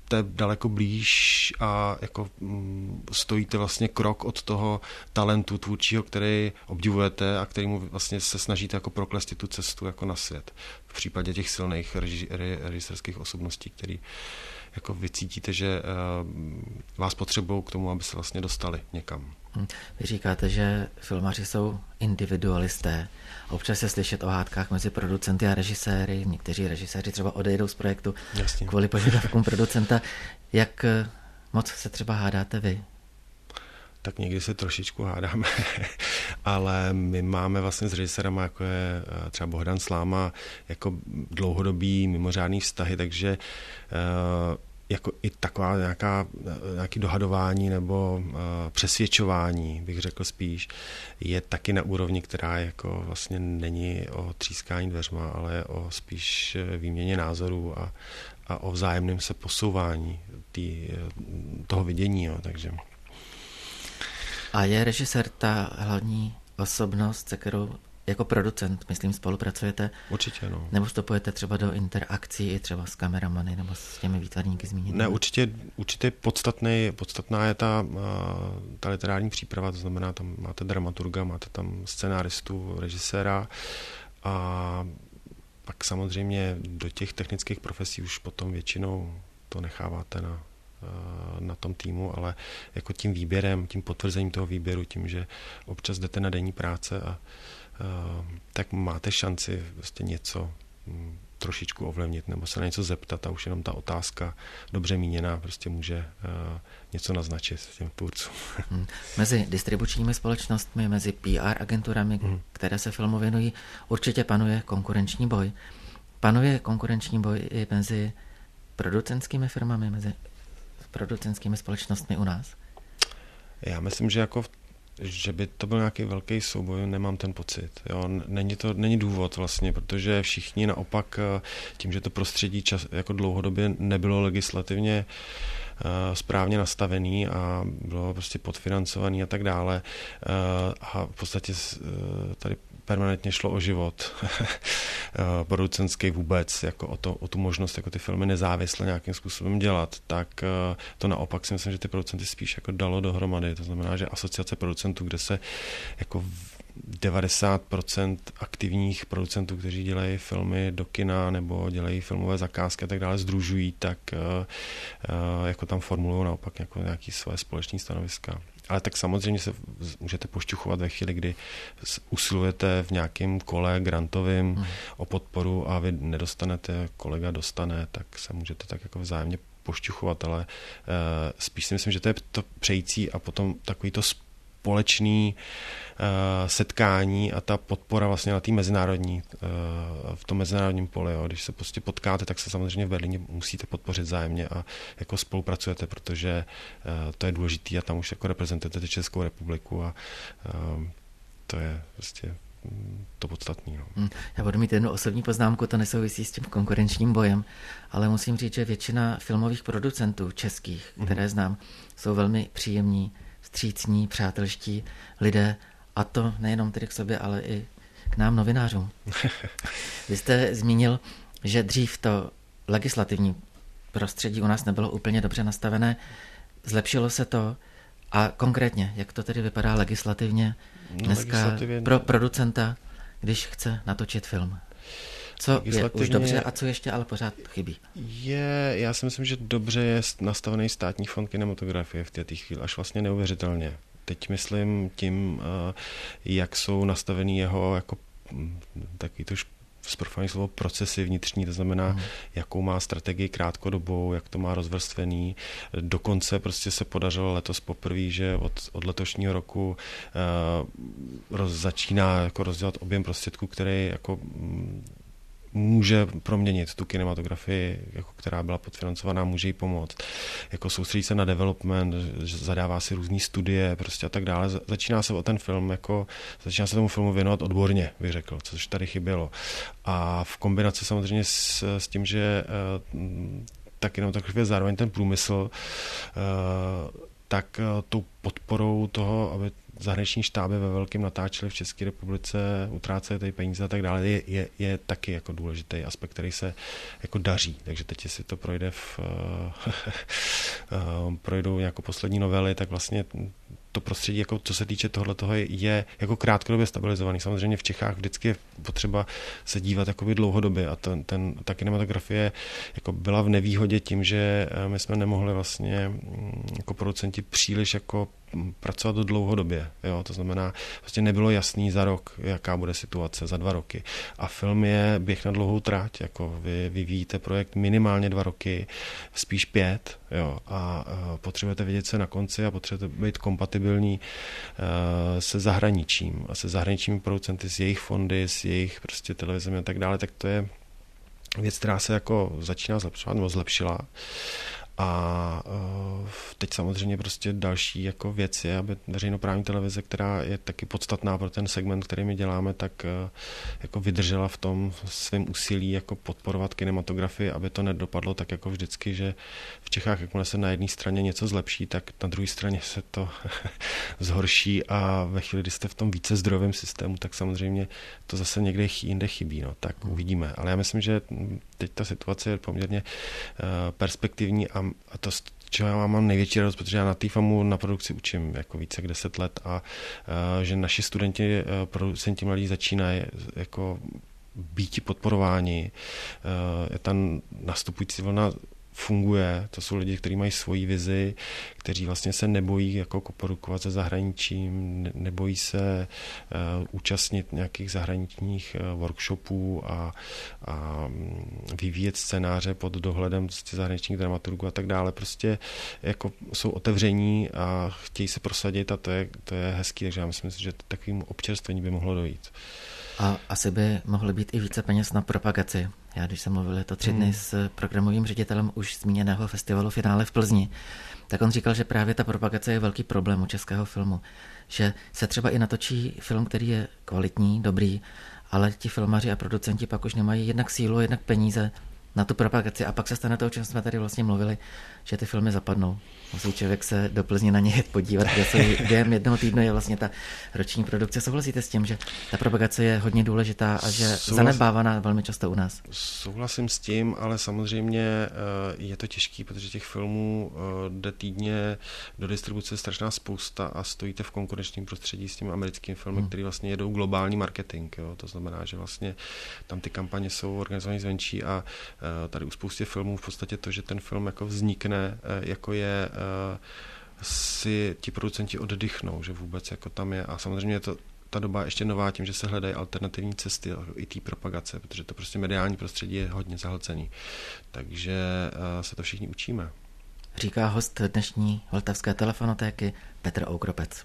Speaker 2: jste daleko blíž a jako stojíte vlastně krok od toho talentu tvůrčího, který obdivujete a kterýmu vlastně se snažíte jako proklestit tu cestu jako na svět. V případě těch silných režisérských osobností, který jako vycítíte, že vás potřebují k tomu, aby se vlastně dostali někam.
Speaker 1: Vy říkáte, že filmaři jsou individualisté. Občas se slyšet o hádkách mezi producenty a režiséry. Někteří režiséři třeba odejdou z projektu Jasně. kvůli požadavkům producenta. Jak moc se třeba hádáte vy?
Speaker 2: Tak někdy se trošičku hádáme, ale my máme vlastně s režisérama, jako je třeba Bohdan Sláma, jako dlouhodobý mimořádný vztahy, takže jako i taková nějaká, nějaký dohadování nebo přesvědčování, bych řekl spíš, je taky na úrovni, která jako vlastně není o třískání dveřma, ale o spíš výměně názorů a, a o vzájemném se posouvání tý, toho vidění, jo, takže...
Speaker 1: A je režisér ta hlavní osobnost, se kterou jako producent, myslím, spolupracujete?
Speaker 2: Určitě, no.
Speaker 1: Nebo vstupujete třeba do interakcí i třeba s kameramany nebo s těmi výtvarníky zmíněnými?
Speaker 2: Ne, určitě, určitě podstatný, podstatná je ta, ta literární příprava, to znamená, tam máte dramaturga, máte tam scenáristu, režiséra a pak samozřejmě do těch technických profesí už potom většinou to necháváte na na tom týmu, ale jako tím výběrem, tím potvrzením toho výběru, tím, že občas jdete na denní práce a, a tak máte šanci vlastně něco m, trošičku ovlivnit nebo se na něco zeptat a už jenom ta otázka dobře míněná prostě může a, něco naznačit těm tvůrcům.
Speaker 1: Hmm. Mezi distribučními společnostmi, mezi P R agenturami, hmm. které se filmu věnují, určitě panuje konkurenční boj. Panuje konkurenční boj i mezi producentskými firmami, mezi producentskými společnostmi u nás?
Speaker 2: Já myslím, že jako že by to byl nějaký velký souboj, nemám ten pocit. Jo. Není to, není důvod vlastně, protože všichni naopak tím, že to prostředí čas, jako dlouhodobě nebylo legislativně uh, správně nastavený a bylo prostě podfinancovaný a tak dále uh, a v podstatě uh, tady permanentně šlo o život producentský vůbec, jako o, to, o tu možnost jako ty filmy nezávisle nějakým způsobem dělat, tak to naopak si myslím, že ty producenty spíš jako dalo dohromady. To znamená, že asociace producentů, kde se jako devadesát procent aktivních producentů, kteří dělají filmy do kina nebo dělají filmové zakázky a tak dále, sdružují, tak jako tam formulují naopak jako nějaké své společné stanoviska. Ale tak samozřejmě se můžete pošťuchovat ve chvíli, kdy usilujete v nějakém kole grantovým hmm. o podporu a vy nedostanete, kolega dostane, tak se můžete tak jako vzájemně pošťuchovat, ale uh, spíš si myslím, že to je to přející a potom takový to společný uh, setkání a ta podpora vlastně na té mezinárodní, uh, v tom mezinárodním poli. Jo. Když se prostě potkáte, tak se samozřejmě v Berlíně musíte podpořit vzájemně a jako spolupracujete, protože uh, to je důležitý a tam už jako reprezentujete Českou republiku a uh, to je prostě to podstatný. No.
Speaker 1: Já budu mít jednu osobní poznámku, to nesouvisí s tím konkurenčním bojem, ale musím říct, že většina filmových producentů českých, které mm. znám, jsou velmi příjemní, vstřícní, přátelští lidé, a to nejenom tedy k sobě, ale i k nám novinářům. Vy jste zmínil, že dřív to legislativní prostředí u nás nebylo úplně dobře nastavené, zlepšilo se to a konkrétně, jak to tedy vypadá legislativně dneska no, pro producenta, když chce natočit film? Co je už dobře a co ještě ale pořád chybí?
Speaker 2: Je, já si myslím, že dobře je nastavený státní fond kinematografie v té chvíli, až vlastně neuvěřitelně. Teď myslím tím, jak jsou nastavený jeho jako takový to zprofaný slovo procesy vnitřní, to znamená, hmm. jakou má strategii krátkodobou, jak to má rozvrstvený. Dokonce prostě se podařilo letos poprvé, že od, od letošního roku uh, roz, začíná jako rozdělat objem prostředků, který jako může proměnit tu kinematografii, jako která byla podfinancovaná, může jí pomoct. Jako soustředí se na development, zadává si různý studie prostě a tak dále. Začíná se o ten film, jako, začíná se tomu filmu věnovat odborně, bych řekl, což tady chybělo. A v kombinaci samozřejmě s, s tím, že uh, ta kinematografie zároveň ten průmysl uh, tak tou podporou toho, aby zahraniční štáby ve velkém natáčeli v České republice, utráceli tady peníze a tak dále, je, je, je taky jako důležitý aspekt, který se jako daří. Takže teď, jestli to projde v projdou jako poslední novely, tak vlastně to prostředí, jako co se týče tohletoho, je jako krátkodobě stabilizovaný. Samozřejmě v Čechách vždycky je potřeba se dívat jakoby dlouhodobě a ten, ten, ta kinematografie jako byla v nevýhodě tím, že my jsme nemohli vlastně jako producenti příliš jako pracovat do dlouhodobě. Jo? To znamená, vlastně nebylo jasný za rok, jaká bude situace, za dva roky. A film je běh na dlouhou trať. Jako vy vyvíjíte projekt minimálně dva roky, spíš pět. Jo? A uh, potřebujete vědět, co je na konci a potřebujete být kompatibilní uh, se zahraničím a se zahraničními producenty, s jejich fondy, s jejich prostě televizemi a tak dále. Tak to je věc, která se jako začíná zlepšovat, nebo zlepšila. A teď samozřejmě prostě další jako věc je, aby veřejnoprávní televize, která je taky podstatná pro ten segment, který my děláme, tak jako vydržela v tom svém úsilí jako podporovat kinematografii, aby to nedopadlo tak jako vždycky, že v Čechách, jakmile se na jedné straně něco zlepší, tak na druhé straně se to zhorší a ve chvíli, kdy jste v tom více zdrojovém systému, tak samozřejmě to zase někde jinde chybí. No, tak uvidíme. Ale já myslím, že teď ta situace je poměrně perspektivní a A to, čeho já mám největší radost, protože já na té FAMu na produkci učím jako více jak deset let a uh, že naši studenti, uh, producenti mladí začínají jako býti podporováni. Uh, je tam nastupující vlna funguje, to jsou lidi, kteří mají svoji vizi, kteří vlastně se nebojí jako koprodukovat se zahraničím, nebojí se uh, účastnit nějakých zahraničních uh, workshopů a, a vyvíjet scénáře pod dohledem zahraničních dramaturgů a tak dále. Prostě jako jsou otevření a chtějí se prosadit a to je, to je hezký, takže já myslím, že takovým občerstvení by mohlo dojít.
Speaker 1: A asi by mohlo být i více peněz na propagaci. Já když jsem mluvil to tři dny hmm. s programovým ředitelem už zmíněného festivalu Finále v Plzni, tak on říkal, že právě ta propagace je velký problém u českého filmu. Že se třeba i natočí film, který je kvalitní, dobrý, ale ti filmaři a producenti pak už nemají jednak sílu, jednak peníze na tu propagaci a pak se stane to, o čem jsme tady vlastně mluvili, že ty filmy zapadnou. Musí člověk se do Plzně na ně jet podívat, kde jsou během jednoho týdne je vlastně ta roční produkce. Souhlasíte s tím, že ta propagace je hodně důležitá a že Souhlas... zanedbávaná velmi často u nás?
Speaker 2: Souhlasím s tím, ale samozřejmě je to těžký, protože těch filmů jde týdně do distribuce strašná spousta a stojíte v konkurenčním prostředí s tím americkým filmem, hmm. který vlastně jedou globální marketing. Jo? To znamená, že vlastně tam ty kampaně jsou organizované zvenčí a tady u spoustě filmů v podstatě to, že ten film jako vznikne, jako je si ti producenti oddychnou, že vůbec jako tam je a samozřejmě je to ta doba ještě nová tím, že se hledají alternativní cesty i té propagace, protože to prostě mediální prostředí je hodně zahlcený. Takže se to všichni učíme.
Speaker 1: Říká host dnešní Vltavské telefonotéky Petr Oukropec.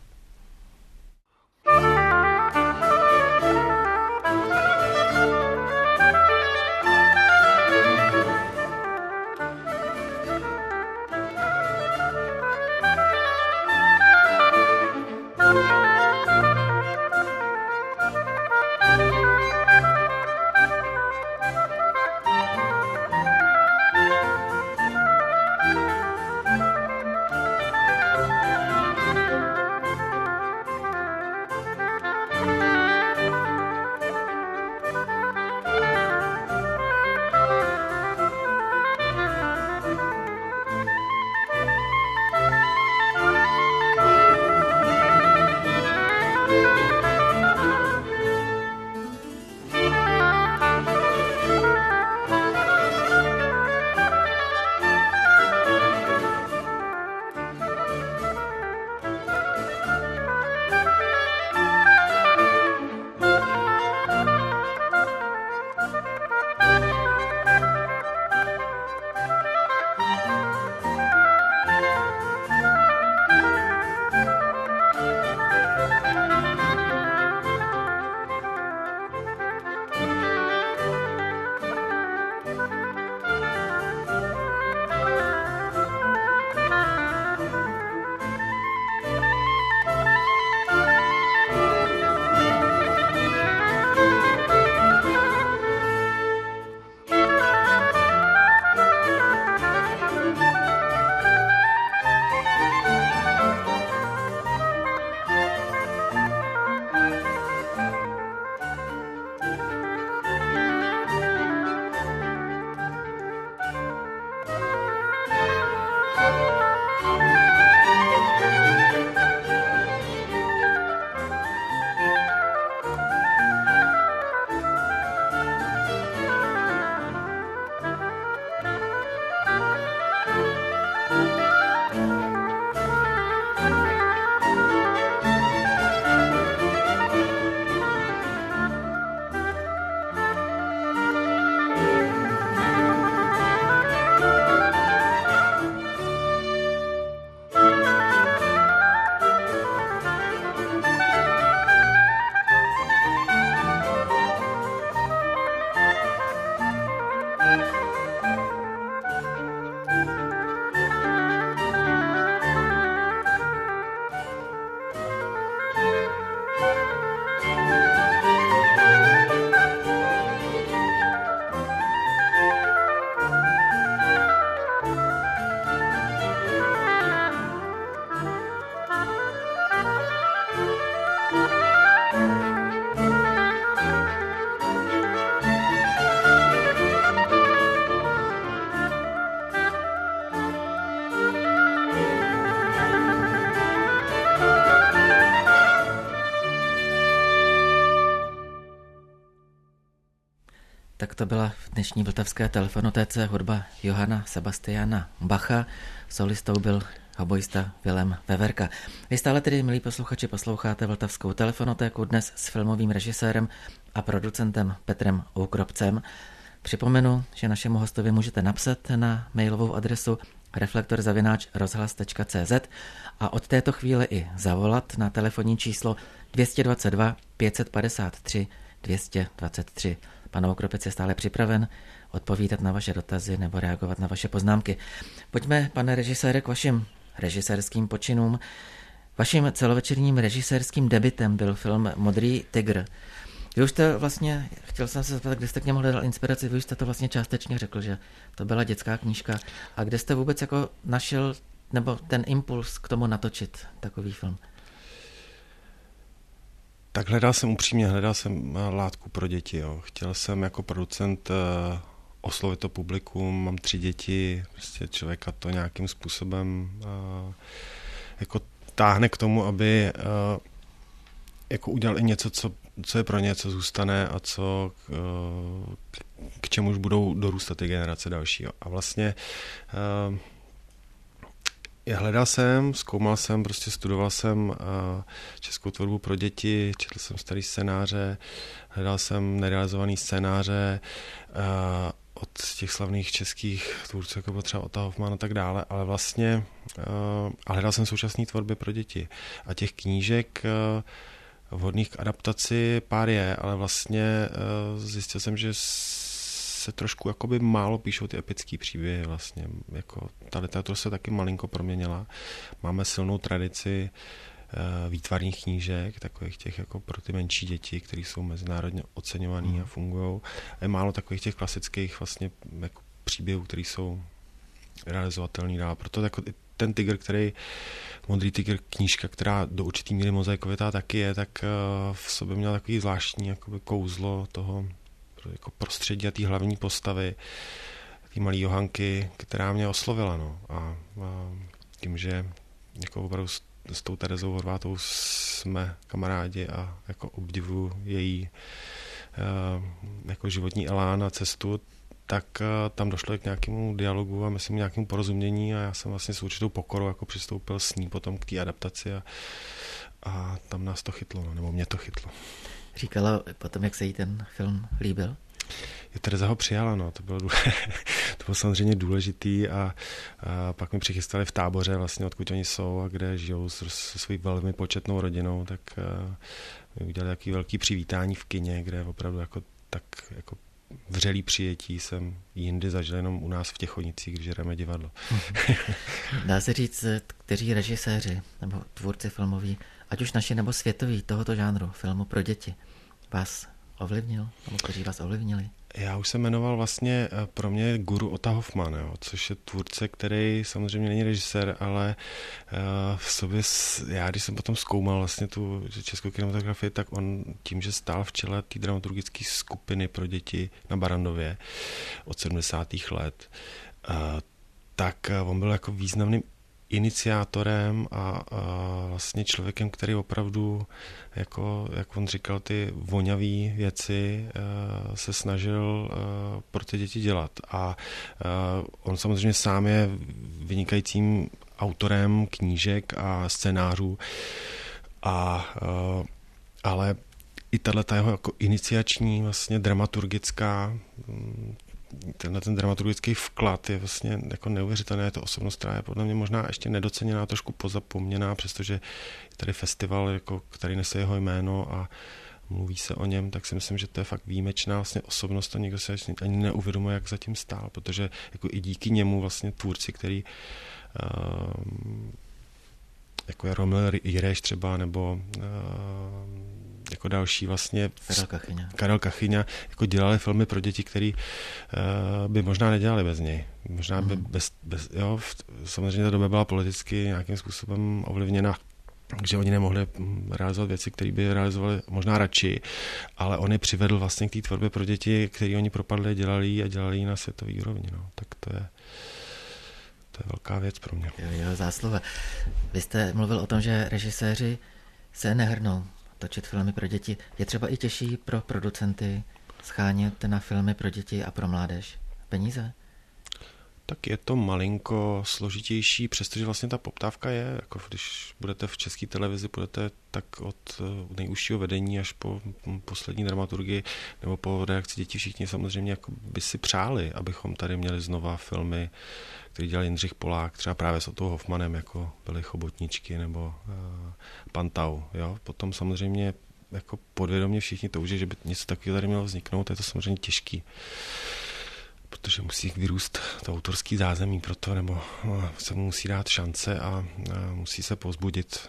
Speaker 1: Tak to byla v dnešní vltavské telefonotéce hudba Johanna Sebastiana Bacha. Solistou byl hoboista Vilém Veverka. Vy stále tedy, milí posluchači, posloucháte vltavskou telefonotéku dnes s filmovým režisérem a producentem Petrem Oukropcem. Připomenu, že našemu hostovi můžete napsat na mailovou adresu reflektor zavináč rozhlas tečka cé zet a od této chvíle i zavolat na telefonní číslo dvě dvacet dva pět padesát tři dvě dvacet tři. Pan Oukropec je stále připraven odpovídat na vaše dotazy nebo reagovat na vaše poznámky. Pojďme, pane režisére, k vašim režisérským počinům. Vaším celovečerním režisérským debutem byl film Modrý tygr. Vy už jste vlastně, chtěl jsem se zeptat, kde jste k němu hledal inspiraci, vy už jste to vlastně částečně řekl, že to byla dětská knížka. A kde jste vůbec jako našel, nebo ten impuls k tomu natočit takový film?
Speaker 2: Tak hledal jsem upřímně, hledal jsem látku pro děti. Jo. Chtěl jsem jako producent uh, oslovit to publikum, mám tři děti, prostě člověka to nějakým způsobem uh, jako táhne k tomu, aby uh, jako udělal i něco, co, co je pro ně, co zůstane a co uh, k, k čemuž budou dorůstat ty generace další. Jo. A vlastně uh, Já hledal jsem, zkoumal jsem, prostě studoval jsem uh, českou tvorbu pro děti, četl jsem starý scénáře, hledal jsem nerealizovaný scénáře uh, od těch slavných českých tvůrců, jako byl třeba Ota Hoffman a tak dále, ale vlastně uh, a hledal jsem současné tvorby pro děti. A těch knížek uh, vhodných k adaptaci pár je, ale vlastně uh, zjistil jsem, že se trošku jakoby málo píšou ty epický příběhy vlastně. Jako ta literatura se taky malinko proměnila. Máme silnou tradici uh, výtvarných knížek, takových těch jako pro ty menší děti, které jsou mezinárodně oceňovaný mm. a fungují. A je málo takových těch klasických vlastně jako příběhů, které jsou realizovatelný dál. Proto jako ten tygr, který Modrý tygr, knížka, která do určitý míry mozaikovitá taky je, tak uh, v sobě měla takový zvláštní jakoby kouzlo toho jako prostředí a té hlavní postavy, té malé Johanky, která mě oslovila. No. A, a tím, že jako opravdu s, s tou Terezou Horvátou jsme kamarádi a jako obdivuju její uh, jako životní elán a cestu, tak uh, tam došlo k nějakému dialogu a myslím nějakému porozumění a já jsem vlastně s určitou pokorou jako přistoupil s ní potom k té adaptaci a, a tam nás to chytlo, no, nebo mě to chytlo.
Speaker 1: Říkala potom, jak se jí ten film líbil?
Speaker 2: Je Tereza ho přijala, no, to bylo, důle, to bylo samozřejmě důležitý a, a pak mi přichystali v Táboře, vlastně odkud oni jsou a kde žijou se svou velmi početnou rodinou, tak a, mi udělali takový velký přivítání v kině, kde opravdu jako tak jako vřelý přijetí jsem jindy zažil jenom u nás v Těchonicích, když hrajeme divadlo.
Speaker 1: Dá se říct, kteří režiséři nebo tvůrci filmoví, ať už naši nebo světoví tohoto žánru filmu pro děti, vás ovlivnil, nebo kteří vás ovlivnili?
Speaker 2: Já už jsem jmenoval vlastně pro mě guru Ota Hoffman, jo, což je tvůrce, který samozřejmě není režisér, ale uh, v sobě, já když jsem potom zkoumal vlastně tu českou kinematografii, tak on tím, že stál v čele té dramaturgické skupiny pro děti na Barrandově od sedmdesátých let, uh, tak on byl jako významným iniciátorem a, a vlastně člověkem, který opravdu, jako, jak on říkal, ty voňavé věci uh, se snažil uh, pro ty děti dělat. A uh, on samozřejmě sám je vynikajícím autorem knížek a scénářů, a, uh, ale i tato jeho jako iniciační, vlastně dramaturgická, tenhle ten dramaturgický vklad je vlastně jako neuvěřitelný. Je to osobnost, která je podle mě možná ještě nedoceněná, trošku pozapomněná, přestože je tady festival, jako, který nese jeho jméno a mluví se o něm, tak si myslím, že to je fakt výjimečná vlastně osobnost a někdo se ani neuvědomuje, jak zatím stál, protože jako i díky němu vlastně tvůrci, který uh, jako je Romil Jireš třeba, nebo uh, jako další vlastně
Speaker 1: Karel Kachyňa.
Speaker 2: Karel Kachyňa jako dělali filmy pro děti, který uh, by možná nedělali bez něj. Možná by mm. bez, bez, jo, v, samozřejmě ta doba byla politicky nějakým způsobem ovlivněna, takže oni nemohli realizovat věci, které by realizovali možná radši, ale on je přivedl vlastně k té tvorbě pro děti, které oni propadli, dělali a dělali na světový úrovni. No. Tak to je to je velká věc pro mě.
Speaker 1: Jo, jo, zásluha. Vy jste mluvil o tom, že režiséři se nehrnou točit filmy pro děti. Je třeba i těžší pro producenty schánět na filmy pro děti a pro mládež peníze?
Speaker 2: Tak je to malinko složitější, přestože vlastně ta poptávka je, jako když budete v české televizi, budete tak od nejúžšího vedení až po poslední dramaturgii nebo po reakci dětí, všichni samozřejmě jako by si přáli, abychom tady měli znova filmy, které dělal Jindřich Polák, třeba právě s Ottou Hoffmanem, jako byly Chobotničky nebo uh, Pantau. Jo? Potom samozřejmě jako podvědomě všichni touží, že by něco takového tady mělo vzniknout, je to samozřejmě těžký, protože musí vyrůst to autorský zázemí pro to, nebo se mu musí dát šance a, a musí se povzbudit.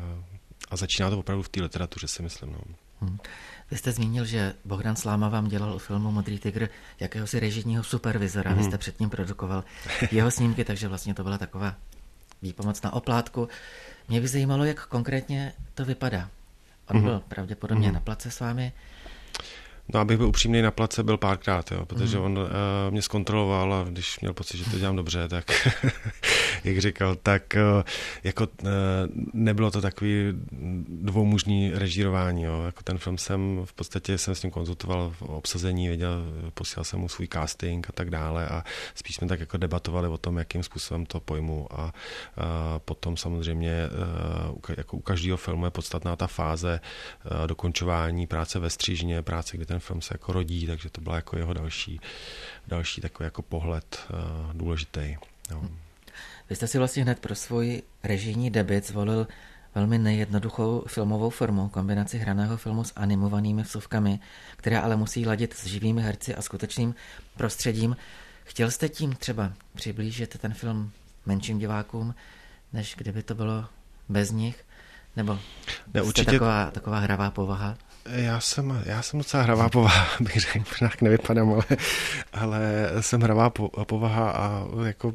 Speaker 2: A začíná to opravdu v té literatuře, si myslím. No.
Speaker 1: Hmm. Vy jste zmínil, že Bohdan Sláma vám dělal u filmu Modrý tygr jakéhosi režijního supervizora. Hmm. Vy jste předtím produkoval jeho snímky, takže vlastně to byla taková výpomoc na oplátku. Mě by zajímalo, jak konkrétně to vypadá. On hmm. byl pravděpodobně hmm. na place s vámi.
Speaker 2: No, abych byl upřímný, na place byl párkrát, jo, protože mm. on uh, mě zkontroloval a když měl pocit, že to dělám dobře, tak jak říkal, tak uh, jako uh, nebylo to takový dvoumužní režírování, jo. Jako ten film jsem v podstatě jsem s ním konzultoval v obsazení, věděl, posílal jsem mu svůj casting a tak dále a spíš jsme tak jako debatovali o tom, jakým způsobem to pojmu a uh, potom samozřejmě uh, jako u každého filmu je podstatná ta fáze uh, dokončování, práce ve střížně, práce, kdy ten film se jako rodí, takže to byla jako jeho další, další takový jako pohled uh, důležitý. No.
Speaker 1: Vy jste si vlastně hned pro svůj režijní debut zvolil velmi nejednoduchou filmovou formu, kombinaci hraného filmu s animovanými vsuvkami, která ale musí ladit s živými herci a skutečným prostředím. Chtěl jste tím třeba přiblížit ten film menším divákům, než kdyby to bylo bez nich? Nebo ne, jste určitě... taková, taková hravá povaha?
Speaker 2: Já jsem, já jsem docela hravá povaha, bych řekl, možná nevypadám, ale, ale jsem hravá povaha a jako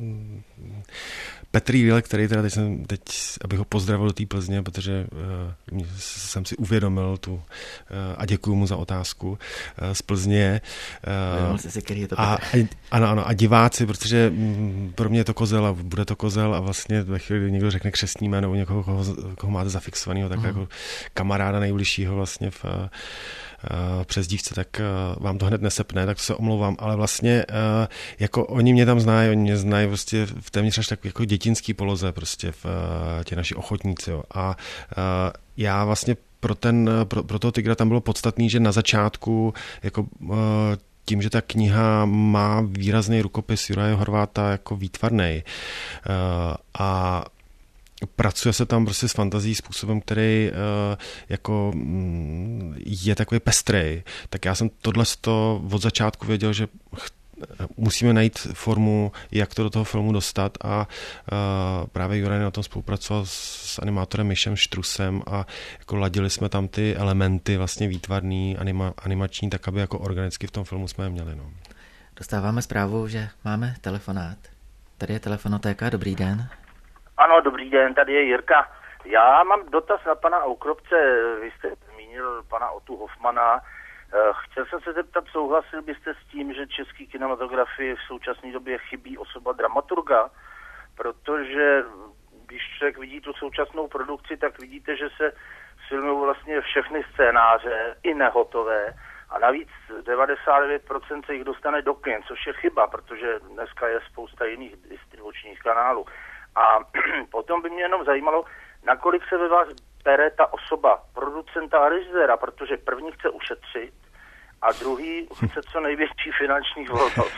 Speaker 2: Petr Vílek, který teda teď jsem, teď, abych ho pozdravil do té Plzně, protože uh, jsem si uvědomil tu, uh, a děkuju mu za otázku, uh, z Plzně.
Speaker 1: Uh, si, který je to
Speaker 2: a, ano, ano, a diváci, protože m, pro mě je to kozel a bude to kozel a vlastně ve chvíli, kdy někdo řekne křestní jméno u někoho, koho, koho máte zafixovaného, tak uh-huh. jako kamaráda nejbližšího vlastně v uh, Uh, přezdívce, tak uh, vám to hned nesepne, tak to se omlouvám, ale vlastně uh, jako oni mě tam znají, oni mě znají prostě v téměř až tak jako dětinský poloze prostě v uh, tě naši ochotníci, jo. A uh, já vlastně pro ten, pro, pro toho tygra tam bylo podstatný, že na začátku jako uh, tím, že ta kniha má výrazný rukopis Juraje Horváta jako výtvarnej uh, a pracuje se tam prostě s fantazí způsobem, který uh, jako mm, je takový pestrej. Tak já jsem tohle od začátku věděl, že ch- musíme najít formu, jak to do toho filmu dostat a uh, právě Juraj na tom spolupracoval s animátorem Mišem Štrusem a jako ladili jsme tam ty elementy vlastně výtvarný, anima, animační, tak aby jako organicky v tom filmu jsme je měli. No.
Speaker 3: Dostáváme zprávu, že máme telefonát. Tady je telefonotéka, dobrý den.
Speaker 4: Ano, dobrý den, tady je Jirka. Já mám dotaz na pana Oukropce. Vy jste zmínil pana Otu Hoffmana. Chtěl jsem se zeptat, souhlasil byste s tím, že český kinematografii v současné době chybí osoba dramaturga? Protože když člověk vidí tu současnou produkci, tak vidíte, že se filmují vlastně všechny scénáře, i nehotové. A navíc devadesát devět procent se jich dostane do kin, což je chyba, protože dneska je spousta jiných distribučních kanálů. A potom by mě jenom zajímalo, nakolik se ve vás bere ta osoba producenta a režiséra, protože první chce ušetřit a druhý chce co největší finanční volnost.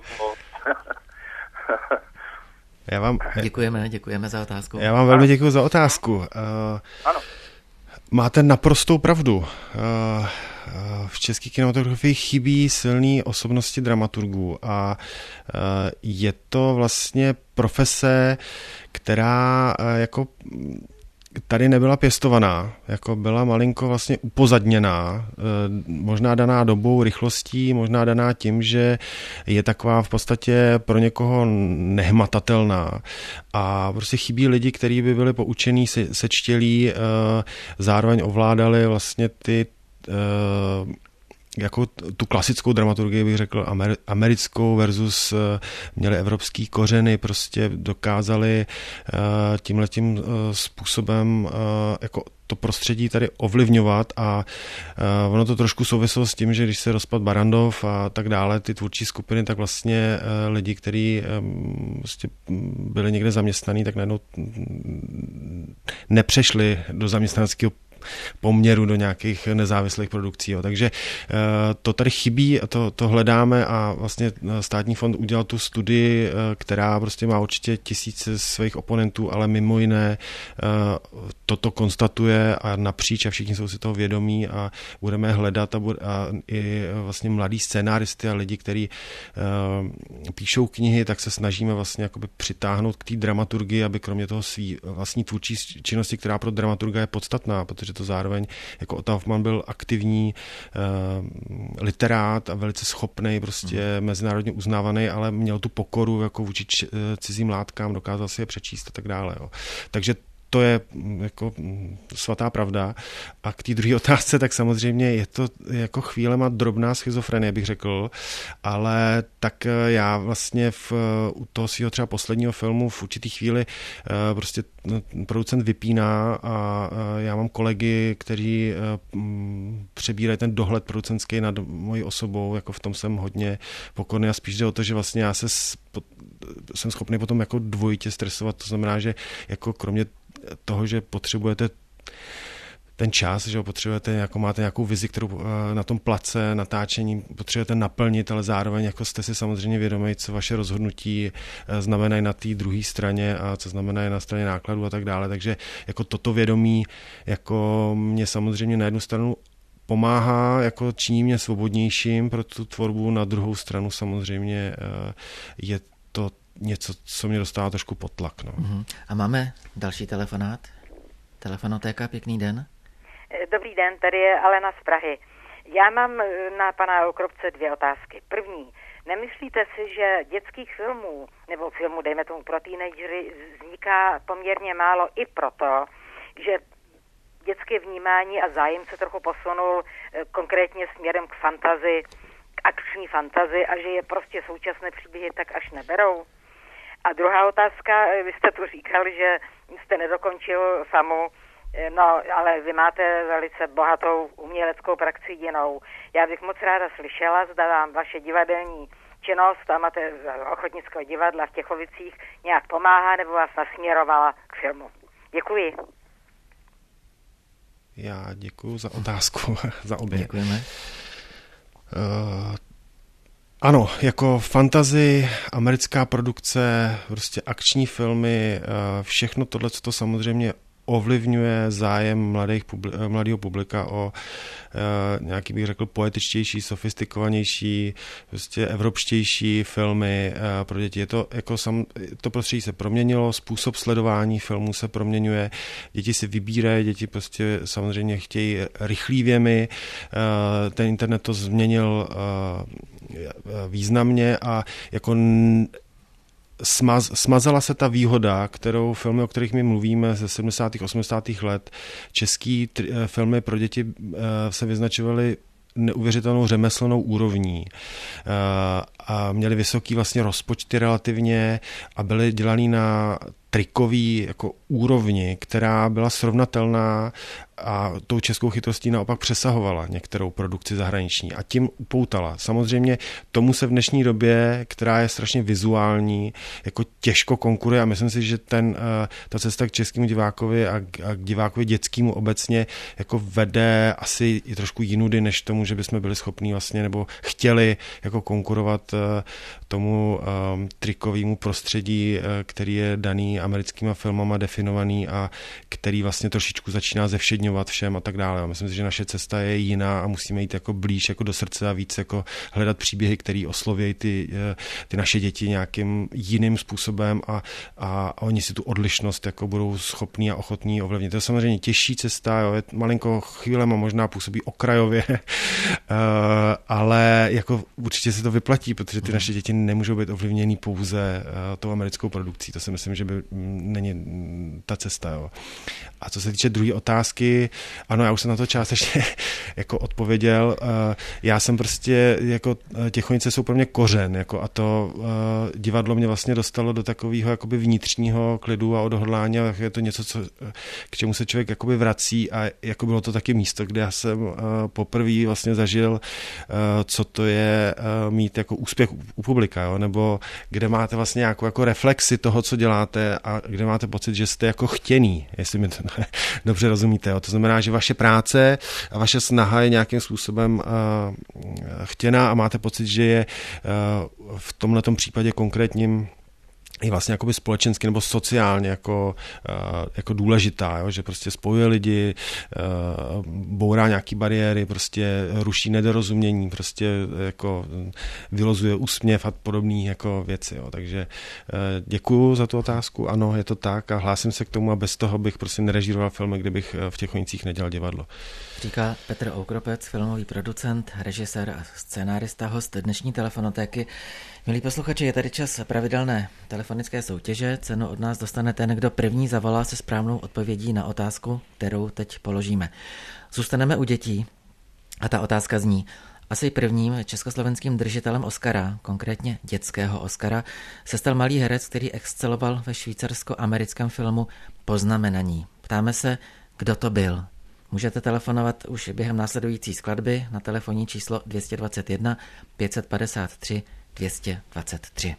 Speaker 2: Já vám,
Speaker 3: děkujeme, děkujeme za otázku.
Speaker 2: Já vám velmi děkuji za otázku. Uh,
Speaker 4: ano.
Speaker 2: Máte naprostou pravdu. Uh, v české kinematografii chybí silné osobnosti dramaturgů a uh, je to vlastně profese, která uh, jako tady nebyla pěstovaná, jako byla malinko vlastně upozadněná, možná daná dobou, rychlostí, možná daná tím, že je taková v podstatě pro někoho nehmatatelná a prostě chybí lidi, kteří by byli poučení, sečtělí, zároveň ovládali vlastně ty jako tu klasickou dramaturgii bych řekl americkou versus měli evropský kořeny, prostě dokázali tímhletím způsobem jako to prostředí tady ovlivňovat a uh, ono to trošku souviselo s tím, že když se rozpad Barrandov a tak dále, ty tvůrčí skupiny, tak vlastně uh, lidi, kteří um, vlastně byli někde zaměstnaní, tak najednou nepřešli do zaměstnaneckého poměru do nějakých nezávislých produkcí. Jo. Takže to tady chybí, to, to hledáme a vlastně Státní fond udělal tu studii, která prostě má určitě tisíce svých oponentů, ale mimo jiné toto konstatuje a napříč a všichni jsou si toho vědomí a budeme hledat a, bude, a i vlastně mladí scénáristy a lidi, kteří píšou knihy, tak se snažíme vlastně jakoby přitáhnout k té dramaturgii, aby kromě toho svý vlastní tvůrčí činnosti, která pro dramaturga je podstatná, protože to zároveň jako Otto Hoffmann byl aktivní uh, literát a velice schopný, prostě mm. mezinárodně uznávaný, ale měl tu pokoru jako vůči č- cizím látkám, dokázal si je přečíst a tak dále. Jo. Takže to je jako svatá pravda. A k té druhé otázce, tak samozřejmě je to jako chvílema drobná schizofrenie, bych řekl, ale tak já vlastně v, u toho svého třeba posledního filmu v určitý chvíli prostě producent vypíná a já mám kolegy, kteří přebírají ten dohled producentský nad mojí osobou, jako v tom jsem hodně pokorný a spíš jde o to, že vlastně já se jsem schopný potom jako dvojitě stresovat, to znamená, že jako kromě toho, že potřebujete ten čas, že potřebujete, jako máte nějakou vizi, kterou na tom place, natáčení potřebujete naplnit, ale zároveň jako jste si samozřejmě vědomí, co vaše rozhodnutí znamenají na té druhé straně a co znamenají na straně nákladů a tak dále. Takže jako toto vědomí jako mě samozřejmě na jednu stranu pomáhá, jako činí mě svobodnějším pro tu tvorbu, na druhou stranu samozřejmě je to něco, co mě dostává trošku pod tlak. No.
Speaker 1: Uh-huh. A máme další telefonát. Telefonotéka, pěkný den.
Speaker 5: Dobrý den, tady je Alena z Prahy. Já mám na pana Okrobce dvě otázky. První, nemyslíte si, že dětských filmů, nebo filmů, dejme tomu pro teenagery, vzniká poměrně málo i proto, že dětské vnímání a zájem se trochu posunul konkrétně směrem k fantazi, k akční fantazi a že je prostě současné příběhy tak až neberou? A druhá otázka, vy jste tu říkal, že jste nedokončil Famu, no ale vy máte velice bohatou uměleckou praxi jinou. Já bych moc ráda slyšela, zda vám vaše divadelní činnost a máte ochotnického divadla v Těchovicích nějak pomáhá nebo vás nasměrovala k filmu. Děkuji.
Speaker 2: Já děkuji za otázku, za obě.
Speaker 1: Děkujeme.
Speaker 2: Uh, Ano, jako fantasy, americká produkce, prostě akční filmy, všechno tohle, co to samozřejmě ovlivňuje zájem mladých publi- mladého publika o e, nějaký, bych řekl, poetičtější, sofistikovanější, prostě evropštější filmy e, pro děti. Je to, jako sam, to prostředí se proměnilo, způsob sledování filmů se proměňuje, děti si vybírají, děti prostě samozřejmě chtějí rychlý věmy, e, ten internet to změnil e, významně a jako smaz, smazala se ta výhoda, kterou filmy, o kterých my mluvíme ze sedmdesátých osmdesátých let, český tri, filmy pro děti se vyznačovaly neuvěřitelnou řemeslnou úrovní a měli vysoký vlastně rozpočty relativně a byly dělaný na trikový jako úrovni, která byla srovnatelná a tou českou chytrostí naopak přesahovala některou produkci zahraniční a tím upoutala. Samozřejmě tomu se v dnešní době, která je strašně vizuální, jako těžko konkuruje a myslím si, že ten, ta cesta k českému divákovi a k divákovi dětskému obecně jako vede asi i trošku jinudy, než tomu, že bychom byli schopní vlastně nebo chtěli jako konkurovat tomu um, trikovému prostředí, který je daný americkýma filmama definovaný a který vlastně trošičku začíná zevšedňovat všem a tak dále. Myslím si, že naše cesta je jiná a musíme jít jako blíž jako do srdce a víc jako hledat příběhy, které oslovějí ty, ty naše děti nějakým jiným způsobem a, a oni si tu odlišnost jako budou schopní a ochotní ovlivnit. To je samozřejmě těžší cesta, jo, je malinko chvílema možná působí okrajově, ale jako určitě se to vyplatí, protože ty naše děti nemůžou být ovlivněný pouze tou americkou produkcí. To si myslím, že by není ta cesta. Jo. A co se týče druhé otázky, ano, já už jsem na to částečně jako odpověděl. Já jsem prostě, jako Těchonice jsou pro mě kořen, jako a to divadlo mě vlastně dostalo do takového jakoby vnitřního klidu a odhodlání, a je to něco, co, k čemu se člověk jakoby vrací, a jako bylo to taky místo, kde já jsem poprvé vlastně zažil, co to je mít jako úspěch u publika, jo? Nebo kde máte vlastně nějakou jako reflexi toho, co děláte, a kde máte pocit, že jste jako chtěný, jestli mi to dobře rozumíte. Jo? To znamená, že vaše práce a vaše snaha je nějakým způsobem uh, chtěná a máte pocit, že je uh, v tomhletom případě konkrétním i vlastně jakoby společensky nebo sociálně jako, uh, jako důležitá, jo? Že prostě spojuje lidi, uh, bourá nějaký bariéry, prostě ruší nedorozumění, prostě jako vylozuje úsměv a podobné jako věci. Jo? Takže uh, děkuju za tu otázku, ano, je to tak a hlásím se k tomu, a bez toho bych prostě nerežíroval filmy, kdybych v Těchonicích nedělal divadlo.
Speaker 1: Říká Petr Oukropec, filmový producent, režisér a scénárista, host dnešní telefonotéky. Milí posluchači, je tady čas pravidelné telefonické soutěže. Cenu od nás dostane ten, kdo první zavolá se správnou odpovědí na otázku, kterou teď položíme. Zůstaneme u dětí a ta otázka zní: asi prvním československým držitelem Oscara, konkrétně dětského Oscara, se stal malý herec, který exceloval ve švýcarsko-americkém filmu Poznamenaní. Ptáme se, kdo to byl. Můžete telefonovat už během následující skladby na telefonní číslo dvě stě dvacet jedna pět set padesát tři dvě stě dvacet tři.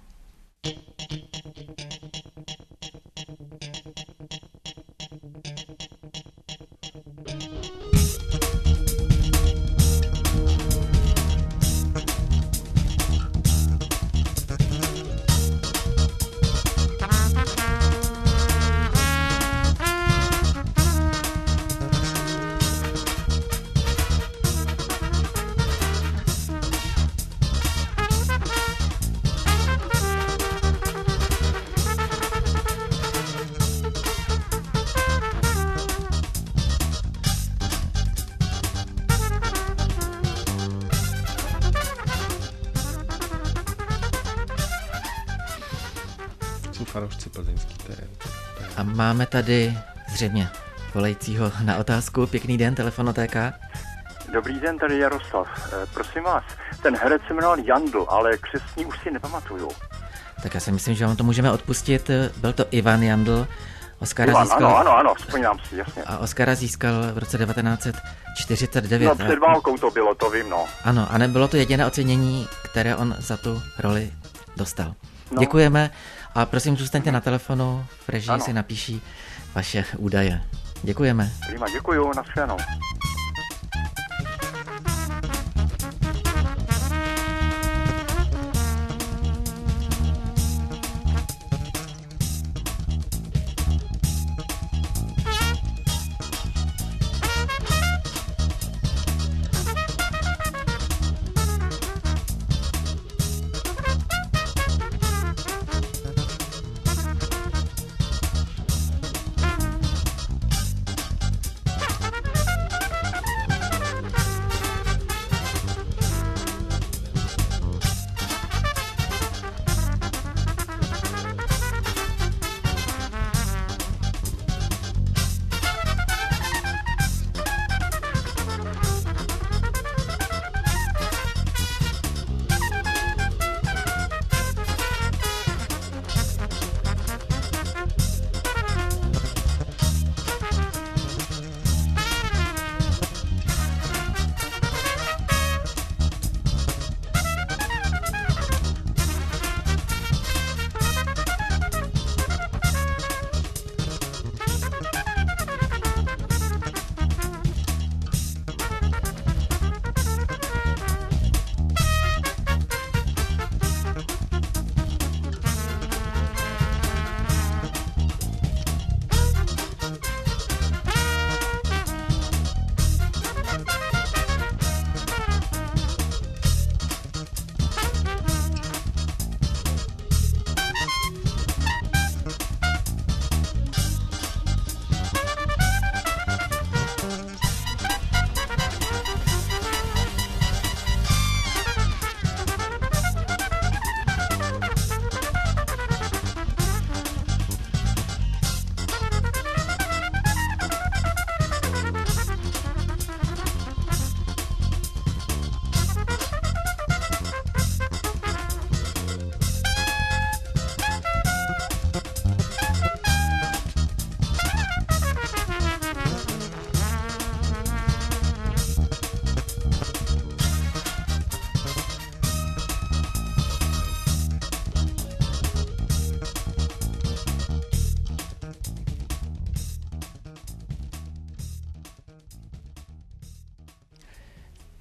Speaker 2: Fanoušci plzeňský, to je, to je...
Speaker 1: A máme tady zřejmě volajícího na otázku. Pěkný den, telefonotéka.
Speaker 6: Dobrý den, tady Jaroslav. E, prosím vás, ten herec se jmenoval Jandl, ale křestní už si nepamatuju.
Speaker 1: Tak já si myslím, že vám to můžeme odpustit. Byl to Ivan Jandl. Oscara
Speaker 6: Ivan,
Speaker 1: získal...
Speaker 6: ano, ano, ano, vzpomínám si, jasně.
Speaker 1: A Oscara získal v roce devatenáct set čtyřicet devět.
Speaker 6: No, před válkou to bylo, to vím, no.
Speaker 1: Ano, a nebylo to jediné ocenění, které on za tu roli dostal.
Speaker 6: No.
Speaker 1: Děkujeme a prosím, zůstaňte na telefonu, v režii
Speaker 6: ano.
Speaker 1: si napíší vaše údaje. Děkujeme.
Speaker 6: Prima, děkuju, nashledanou.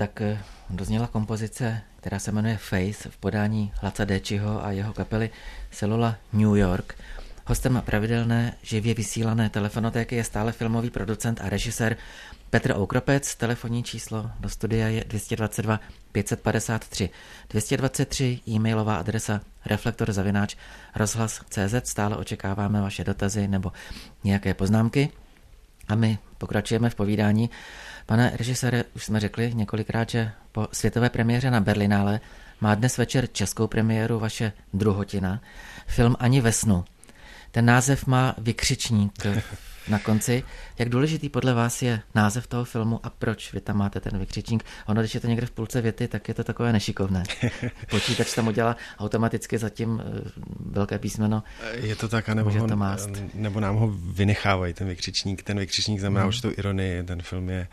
Speaker 1: tak dozněla kompozice, která se jmenuje Face v podání Laca Déčiho a jeho kapely Celula New York. Hostem pravidelné živě vysílané telefonotéky je stále filmový producent a režisér Petr Oukropec. Telefonní číslo do studia je dvě stě dvacet dva pět set padesát tři dvě stě dvacet tři, e-mailová adresa reflektor zavináč rozhlas tečka cé zet. Stále očekáváme vaše dotazy nebo nějaké poznámky. A my pokračujeme v povídání. Pane režisére, už jsme řekli několikrát, že po světové premiéře na Berlinále má dnes večer českou premiéru vaše druhotina, film Ani ve snu. Ten název má vykřičník na konci. Jak důležitý podle vás je název toho filmu a proč vy tam máte ten vykřičník? Ono, když je to někde v půlce věty, tak je to takové nešikovné. Počítač tam udělá automaticky zatím velké písmeno.
Speaker 2: Je to tak, anebo, ho, nebo nám ho vynechávají, ten vykřičník. Ten vykřičník znamená hmm. určitou ironii. Ten film je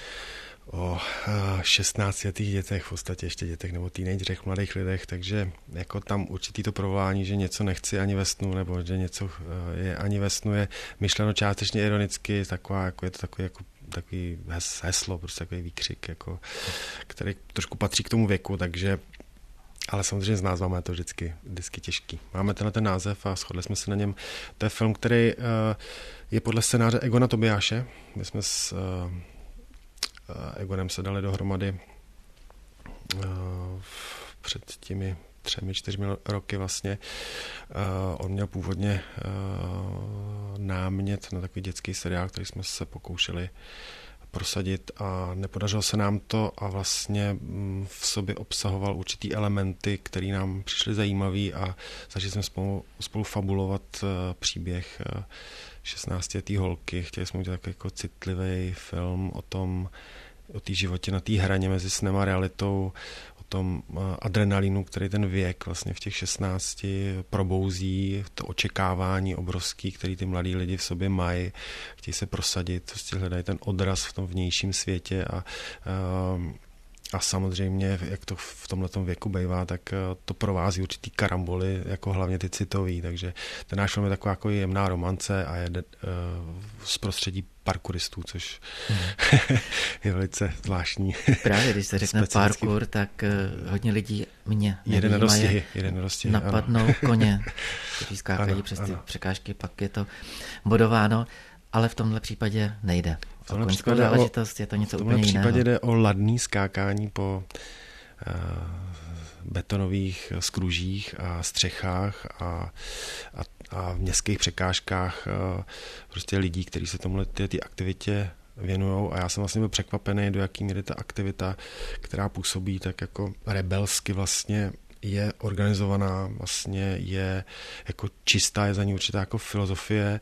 Speaker 2: o šestnáctiletých dětech, v podstatě ještě dětech nebo teenagerech, mladých lidech, takže jako tam určitý to provolání, že něco nechci ani ve snu, nebo že něco je ani ve snu, je myšleno částečně ironicky, taková, jako je to takový, jako, takový heslo, prostě takový výkřik, jako, který trošku patří k tomu věku, takže ale samozřejmě s názvama je to vždycky, vždycky těžký. Máme tenhle ten název a shodli jsme se na něm. To je film, který uh, je podle scénáře Egona Tobiáše. My jsme s uh, Egonem se dali dohromady uh, před těmi třemi, čtyřmi roky vlastně. Uh, on měl původně uh, námět na takový dětský seriál, který jsme se pokoušeli prosadit a nepodařilo se nám to a vlastně v sobě obsahoval určitý elementy, které nám přišly zajímavý a začali jsme spolu, spolu fabulovat uh, příběh uh, šestnáctileté holky. Chtěli jsme udělat jako citlivý film o tom, o té životě na té hraně mezi snem a realitou, o tom adrenalinu, který ten věk vlastně v těch šestnácti probouzí, to očekávání obrovský, který ty mladí lidi v sobě mají, chtějí se prosadit, prostě hledají ten odraz v tom vnějším světě a, a A samozřejmě, jak to v tomhletom věku bývá, tak to provází určitý karamboly, jako hlavně ty citový, takže ten náš film je taková jako jemná romance a je uh, z prostředí parkouristů, což mm. je velice zvláštní.
Speaker 1: Právě, když se řekne parkour, tak uh, hodně lidí mě
Speaker 2: jede na dostihy, jede na dostihy,
Speaker 1: napadnou ano. koně, kteří skákají přes ty překážky, pak je to bodováno, ale v tomhle případě nejde.
Speaker 2: V tomhle případě záležitost
Speaker 1: je to něco
Speaker 2: v tomhle
Speaker 1: úplně
Speaker 2: případě
Speaker 1: jiného.
Speaker 2: Jde o ladný skákání po uh, betonových skružích a střechách a, a, a v městských překážkách uh, prostě lidí, kteří se tomhle ty, ty aktivitě věnujou a já jsem vlastně byl překvapený, do jaký míry ta aktivita, která působí tak jako rebelsky vlastně je organizovaná, vlastně je jako čistá, je za ní určitá jako filozofie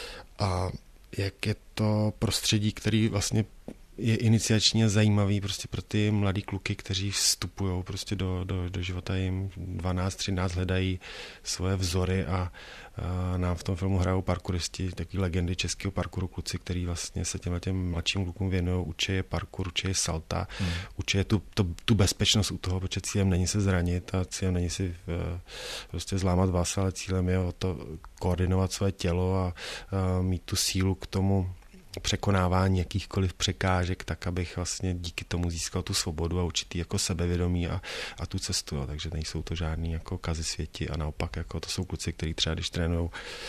Speaker 2: a jak je to prostředí, který vlastně je iniciačně zajímavý prostě pro ty mladý kluky, kteří vstupují prostě do, do, do života, jim dvanáct třináct, hledají svoje vzory a, a nám v tom filmu hrajou parkouristi, taky legendy českého parkouru, kluci, který vlastně se těmhle těm mladším klukům věnují, učí je parkour, učí je salta, hmm. učí je tu, tu, tu bezpečnost u toho, protože cílem není se zranit a cílem není si uh, prostě zlámat vás, ale cílem je o to koordinovat své tělo a, a mít tu sílu k tomu překonávání jakýchkoliv překážek, tak abych vlastně díky tomu získal tu svobodu a určitý jako sebevědomí a, a tu cestu. Jo. Takže nejsou to žádný jako kazy světi a naopak jako to jsou kluci, kteří třeba když trénujou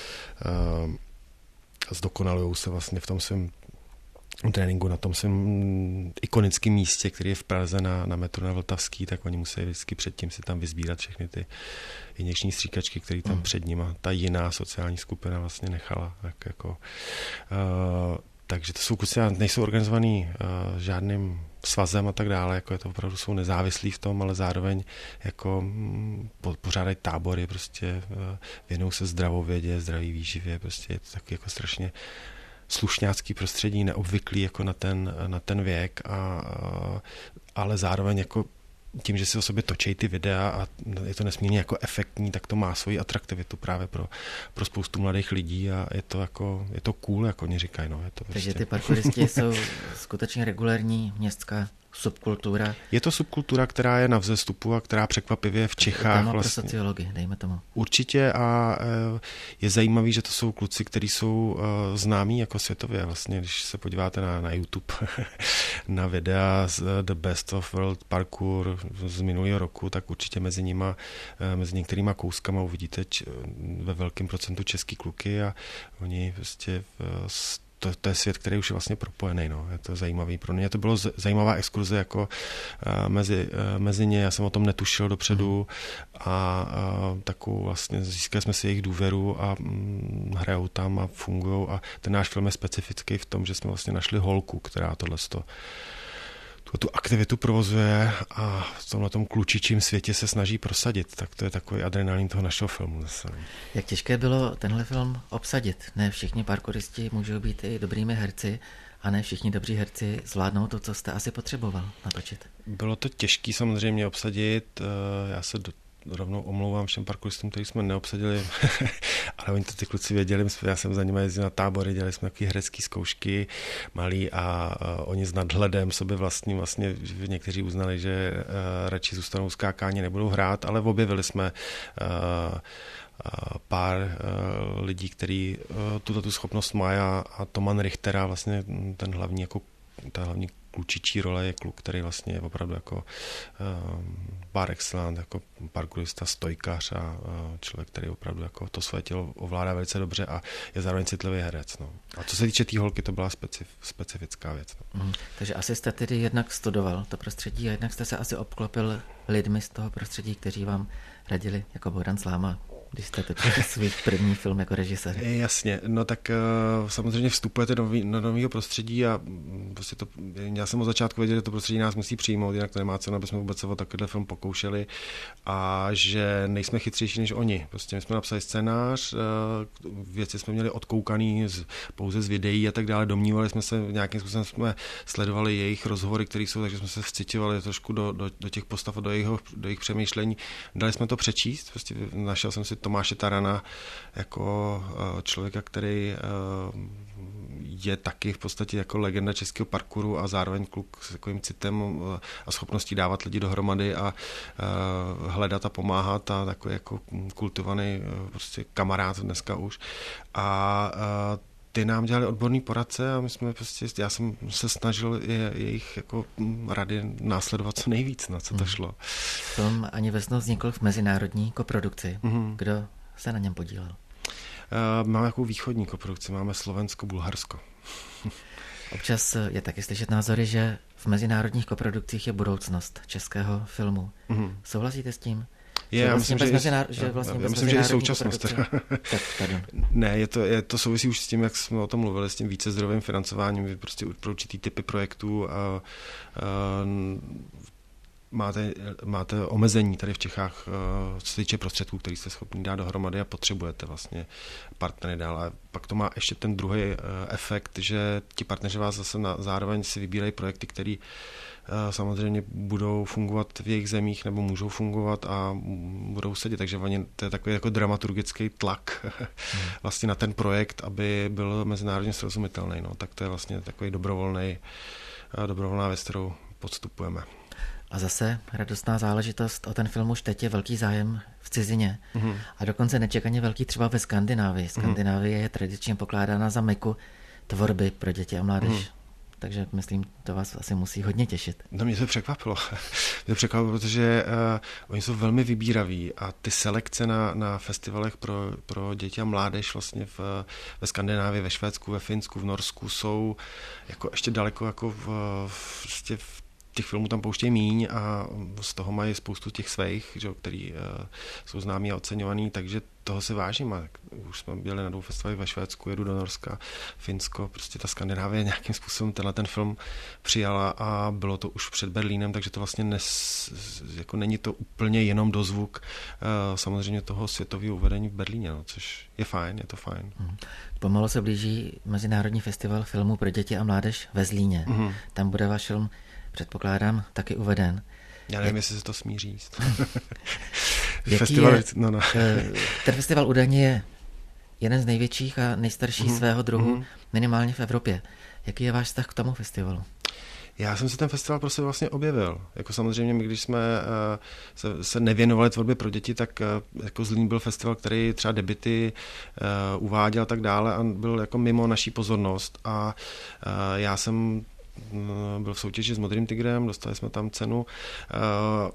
Speaker 2: uh, zdokonalujou se vlastně v tom svém tréninku na tom svém ikonickém místě, který je v Praze na, na metru na Vltavský, tak oni musí vždycky předtím si tam vyzbírat všechny ty injekční stříkačky, které tam mm. před nima ta jiná sociální skupina vlastně nechala. Tak jako, uh, takže to jsou kluci, nejsou organizovaný uh, žádným svazem a tak dále, jako je to opravdu jsou nezávislí v tom, ale zároveň jako mm, po, pořádají tábory, prostě uh, věnují se zdravovědě, zdraví výživě, prostě je to taky jako strašně slušňácký prostředí, neobvyklý jako na ten, na ten věk, a, a, ale zároveň jako tím, že si o sobě točí ty videa a je to nesmírně jako efektní, tak to má svoji atraktivitu právě pro, pro spoustu mladých lidí a je to jako, je to cool, jako oni říkají. No, je to
Speaker 1: Takže
Speaker 2: prostě...
Speaker 1: ty parkouristi jsou skutečně regulérní městská subkultura?
Speaker 2: Je to subkultura, která je na vzestupu a která překvapivě v Čechách
Speaker 1: Téma
Speaker 2: vlastně...
Speaker 1: pro sociologii, dejme tomu.
Speaker 2: Určitě a je zajímavý, že to jsou kluci, kteří jsou známí jako světově. Vlastně, když se podíváte na, na YouTube, na videa z The Best of World Parkour z minulého roku, tak určitě mezi nima, mezi některýma kouskama uvidíte č, ve velkém procentu český kluky a oni prostě To, to je svět, který už je vlastně propojený. No. Je to zajímavý. Pro mě to bylo z, zajímavá exkurze jako uh, mezi, uh, mezi ně. Já jsem o tom netušil dopředu a uh, takovou vlastně získali jsme si jejich důvěru a um, hrajou tam a fungujou a ten náš film je specifický v tom, že jsme vlastně našli holku, která tohleto tu aktivitu provozuje a v tomhletom klučičím světě se snaží prosadit. Tak to je takový adrenalin toho našeho filmu zase.
Speaker 1: Jak těžké bylo tenhle film obsadit? Ne všichni parkouristi můžou být i dobrými herci a ne všichni dobří herci zvládnou to, co jste asi potřeboval natočit.
Speaker 2: Bylo to těžké samozřejmě obsadit. Já se do rovnou omlouvám všem parkouristům, který jsme neobsadili, ale oni to ty kluci věděli, já jsem za nimi jezdil na tábory, dělali jsme takové herecké zkoušky malý a, a oni s nadhledem sobě vlastním, vlastně někteří uznali, že uh, radši zůstanou skákání, nebudou hrát, ale objevili jsme uh, uh, pár uh, lidí, kteří uh, tuto tu schopnost mají a, a Toman Richtera, vlastně ten hlavní, jako ta hlavní klučičí role je kluk, který vlastně je opravdu jako uh, par excellence, jako parkourista, stojkař a uh, člověk, který opravdu jako to své tělo ovládá velice dobře a je zároveň citlivý herec. No. A co se týče té tý holky, to byla specif, specifická věc. No.
Speaker 1: Mm, takže asi jste tedy jednak studoval to prostředí a jednak jste se asi obklopil lidmi z toho prostředí, kteří vám radili, jako Bohdan Sláma, když jste točili svůj první film jako režisér.
Speaker 2: Jasně, no tak uh, samozřejmě vstupujete do, do nového prostředí a prostě to, já jsem od začátku věděl, že to prostředí nás musí přijmout, jinak to nemá cenu, aby jsme vůbec se o takovýhle film pokoušeli a že nejsme chytřejší než oni. Prostě my jsme napsali scénář, uh, věci jsme měli odkoukaný z, pouze z videí a tak dále, domnívali jsme se, nějakým způsobem jsme sledovali jejich rozhovory, které jsou, takže jsme se vciťovali trošku do, do, do těch postav a do jejich, do jejich přemýšlení. Dali jsme to přečíst, prostě našel jsem si Tomáše Tarana jako člověka, který je taky v podstatě jako legenda českého parkouru a zároveň kluk s takovým citem a schopností dávat lidi dohromady a hledat a pomáhat a takový jako kultivovaný prostě kamarád dneska už. A ty nám dělali odborný poradce a my jsme prostě, já jsem se snažil je, jejich jako rady následovat co nejvíc, na co to šlo.
Speaker 1: Film Ani vesnou vznikl v mezinárodní koprodukci. Mm-hmm. Kdo se na něm podílel?
Speaker 2: Uh, máme takovou východní koprodukci, máme Slovensko, Bulharsko.
Speaker 1: Občas je taky slyšet názory, že v mezinárodních koprodukcích je budoucnost českého filmu. Mm-hmm. Souhlasíte s tím?
Speaker 2: Je, já myslím, že,
Speaker 1: mezinár... že vlastně
Speaker 2: já myslím, že i současnost.
Speaker 1: Tak,
Speaker 2: ne, je to, je to souvisí už s tím, jak jsme o tom mluvili, s tím vícezdrojovým financováním, prostě pro určitý typy projektů a, a máte, máte omezení tady v Čechách, co se týče prostředků, který jste schopni dát dohromady a potřebujete vlastně partnery dál. A pak to má ještě ten druhý efekt, že ti partneři vás zase na, zároveň si vybírají projekty, které samozřejmě budou fungovat v jejich zemích nebo můžou fungovat a budou sedět. Takže oni, to je takový jako dramaturgický tlak vlastně na ten projekt, aby byl mezinárodně srozumitelný. No. Tak to je vlastně takový dobrovolný, dobrovolná věc, kterou podstupujeme.
Speaker 1: A zase radostná záležitost, o ten film už teď je velký zájem v cizině mm-hmm. a dokonce nečekaně velký třeba ve Skandinávii. Skandinávie mm-hmm. je tradičně pokládána za meku tvorby pro děti a mládež. Mm-hmm. Takže myslím, to vás asi musí hodně těšit.
Speaker 2: No mě to překvapilo. mě to překvapilo, protože uh, oni jsou velmi vybíraví a ty selekce na, na festivalech pro, pro děti a mládež vlastně v, ve Skandinávii, ve Švédsku, ve Finsku, v Norsku jsou jako ještě daleko jako v, v, prostě v těch filmů tam pouštějí míň a z toho mají spoustu těch svých, že, který uh, jsou známí a oceňovaný, takže toho se vážím. A už jsme byli na dvou festivalech ve Švédsku, jedu do Norska, Finsko, prostě ta Skandinávie nějakým způsobem tenhle ten film přijala a bylo to už před Berlínem, takže to vlastně nes, jako není to úplně jenom dozvuk uh, samozřejmě toho světového uvedení v Berlíně, no, což je fajn, je to fajn.
Speaker 1: Hmm. Pomalu se blíží Mezinárodní festival filmů pro děti a mládež ve Zlíně. Hmm. Tam bude váš film, předpokládám, taky uveden.
Speaker 2: Já nevím, Jak... jestli se to smí říct.
Speaker 1: festival, je, no, no. Ten festival údajně je jeden z největších a nejstarších mm-hmm. svého druhu, mm-hmm. minimálně v Evropě. Jaký je váš vztah k tomu festivalu?
Speaker 2: já jsem si ten festival prostě vlastně objevil. Jako samozřejmě my, když jsme uh, se, se nevěnovali tvorbě pro děti, tak uh, jako Zlín byl festival, který třeba debuty uh, uváděl a tak dále a byl jako mimo naší pozornost. A uh, já jsem uh, byl v soutěži s Modrým tigrem, dostali jsme tam cenu. Uh,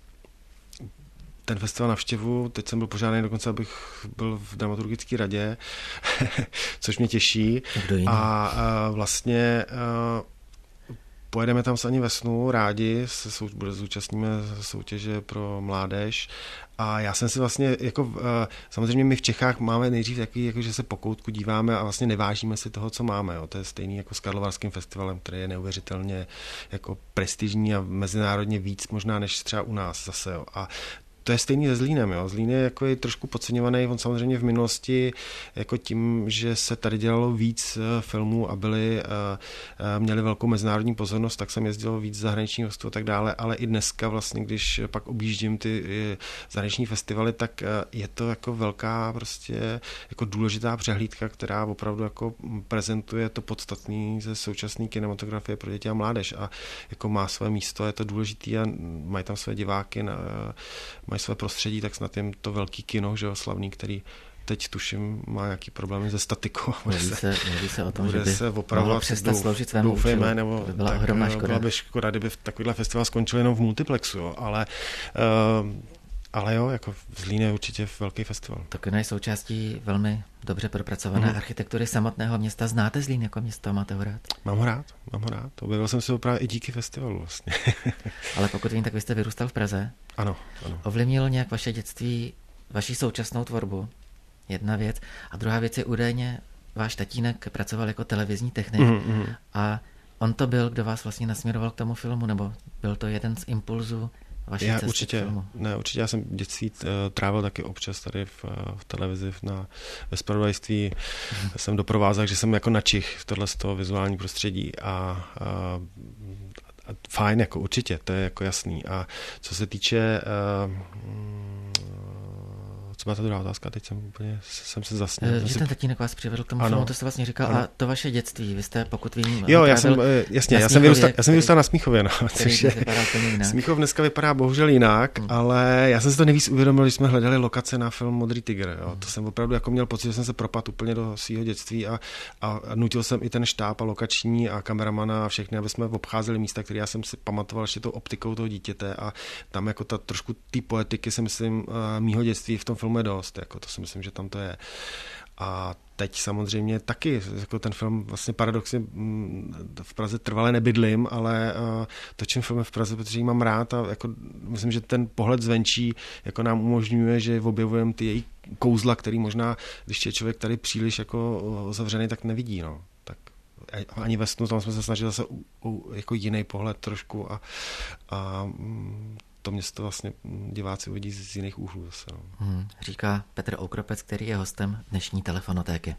Speaker 2: ten festival navštěvu, teď jsem byl požádán dokonce, abych byl v dramaturgické radě, což mě těší. A, a vlastně a, pojedeme tam s Ani Vesnu rádi, se sou, bude zúčastníme soutěže pro mládež a já jsem si vlastně, jako samozřejmě my v Čechách máme nejdřív takový, jako že se po koutku díváme a vlastně nevážíme si toho, co máme. Jo. To je stejný jako s Karlovarským festivalem, který je neuvěřitelně jako prestižní a mezinárodně víc možná než třeba u nás zase. Jo. A to je stejný se Zlínem. Jo. Zlín je jako je trošku podceňovaný, on samozřejmě v minulosti jako tím, že se tady dělalo víc uh, filmů a byli, uh, uh, měli velkou mezinárodní pozornost, tak jsem jezdil víc zahraničních hostů a tak dále, ale i dneska vlastně, když pak objíždím ty uh, zahraniční festivaly, tak uh, je to jako velká prostě jako důležitá přehlídka, která opravdu jako prezentuje to podstatné ze současné kinematografie pro děti a mládež a jako má své místo, je to důležitý a mají tam své diváky, na, mají své prostředí, tak snad jim to velký kino, že jo, slavný, který teď tuším má nějaký problémy se statikou.
Speaker 1: Mluví se, mluví se o tom,
Speaker 2: bude
Speaker 1: že by
Speaker 2: se opravovat,
Speaker 1: přestat sloužit svému účelu.
Speaker 2: Nebo,
Speaker 1: to by byla
Speaker 2: tak,
Speaker 1: ohromná škoda.
Speaker 2: Byla by škoda, kdyby takovýhle festival skončil jenom v multiplexu, jo, ale uh, ale jo, jako Zlín je určitě velký festival.
Speaker 1: To kino je součástí velmi dobře propracované mm. architektury samotného města. Znáte Zlín jako město, máte ho rád?
Speaker 2: Mám ho rád, mám ho rád. Objevil jsem si ho právě i díky festivalu vlastně.
Speaker 1: Ale pokud vím, tak vy jste vyrůstal v Praze.
Speaker 2: Ano, ano.
Speaker 1: Ovlivnilo nějak vaše dětství, vaši současnou tvorbu? Jedna věc. A druhá věc je údajně, váš tatínek pracoval jako televizní technik mm, a on to byl, kdo vás vlastně nasměroval k tomu filmu, nebo byl to jeden z impulzů vaší
Speaker 2: já
Speaker 1: cesty
Speaker 2: určitě,
Speaker 1: filmu?
Speaker 2: Ne, určitě já jsem dětství trávil taky občas tady v, v televizi, na, ve zpravodajství. Mm. Jsem doprovázel, že jsem jako načich tohle z toho vizuální prostředí a, a, a fajn, jako určitě, to je jako jasný. A co se týče uh, co byla ta druhá otázka, teď jsem úplně, jsem se zasnil.
Speaker 1: Že ten tatínek vás přivedl k tomu filmu, to jste vlastně říkal, ano. A to vaše dětství, vy jste, pokud vím...
Speaker 2: Jo, já jsem, jasně, já jsem, vyrůstal, já jsem vyrůstal na Smíchově, no, což je, Smíchov dneska vypadá bohužel jinak, hmm. ale já jsem si to nejvíc uvědomil, když jsme hledali lokace na film Modrý tygr, jo. Hmm. To jsem opravdu jako měl pocit, že jsem se propadl úplně do svého dětství a, a nutil jsem i ten štáb a lokační a kameramana a všechny, aby jsme obcházeli místa, které já jsem si pamatoval ještě tou optikou toho dítěte a tam jako ta trošku té poetiky si myslím mýho dětství v tom filmu je dost, jako to si myslím, že tam to je. A teď samozřejmě taky, jako ten film vlastně paradoxně v Praze trvale nebydlím, ale uh, točím filmy v Praze, protože ji mám rád a jako myslím, že ten pohled zvenčí jako nám umožňuje, že objevujeme ty její kouzla, který možná, když je člověk tady příliš jako zavřený, tak nevidí, no. Tak ani ve snu, tam jsme se snažili zase u, u, jako jiný pohled trošku a, a to město vlastně diváci uvidí z jiných úhlů. Zase, no.
Speaker 1: hmm, říká Petr Oukropec, který je hostem dnešní telefonotéky.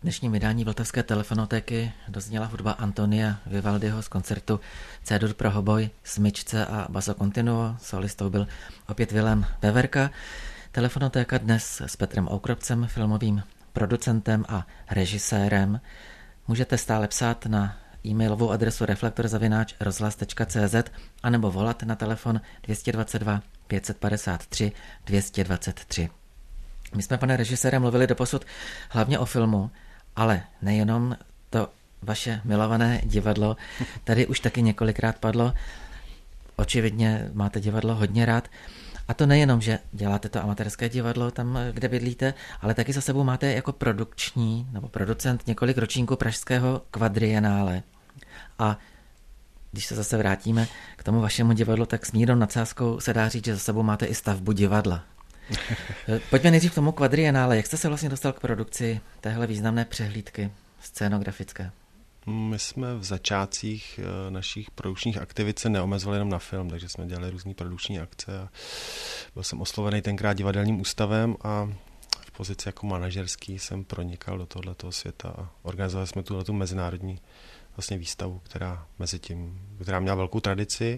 Speaker 1: dnešním vydání Vltavské telefonotéky dozněla hudba Antonia Vivaldiho z koncertu C-dur pro hoboj, smyčce a basso continuo. Solistou byl opět Vilém Veverka. Telefonotéka dnes s Petrem Oukropcem, filmovým producentem a režisérem. Můžete stále psát na e-mailovou adresu reflektor zavináč rozhlas tečka cé zet anebo volat na telefon dvě dvacet dva pět set padesát tři dvě stě dvacet tři. My jsme, pane režisére, mluvili doposud hlavně o filmu, ale nejenom to vaše milované divadlo. Tady už taky několikrát padlo. Očividně máte divadlo hodně rád. A to nejenom, že děláte to amatérské divadlo tam, kde bydlíte, ale taky za sebou máte jako produkční nebo producent několik ročníků pražského kvadrienále. A když se zase vrátíme k tomu vašemu divadlu, tak s mírnou nadsázkou se dá říct, že za sebou máte i stavbu divadla. Pojďme nejdřív k tomu kvadrienále. Jak jste se vlastně dostal k produkci téhle významné přehlídky scénografické?
Speaker 2: My jsme v začátcích našich produkčních aktivit se neomezovali jenom na film, takže jsme dělali různý produkční akce a byl jsem oslovený tenkrát divadelním ústavem a v pozici jako manažerský jsem pronikal do tohoto světa a organizovali jsme tuhletu mezinárodní vlastně výstavu, která mezi tím, která měla velkou tradici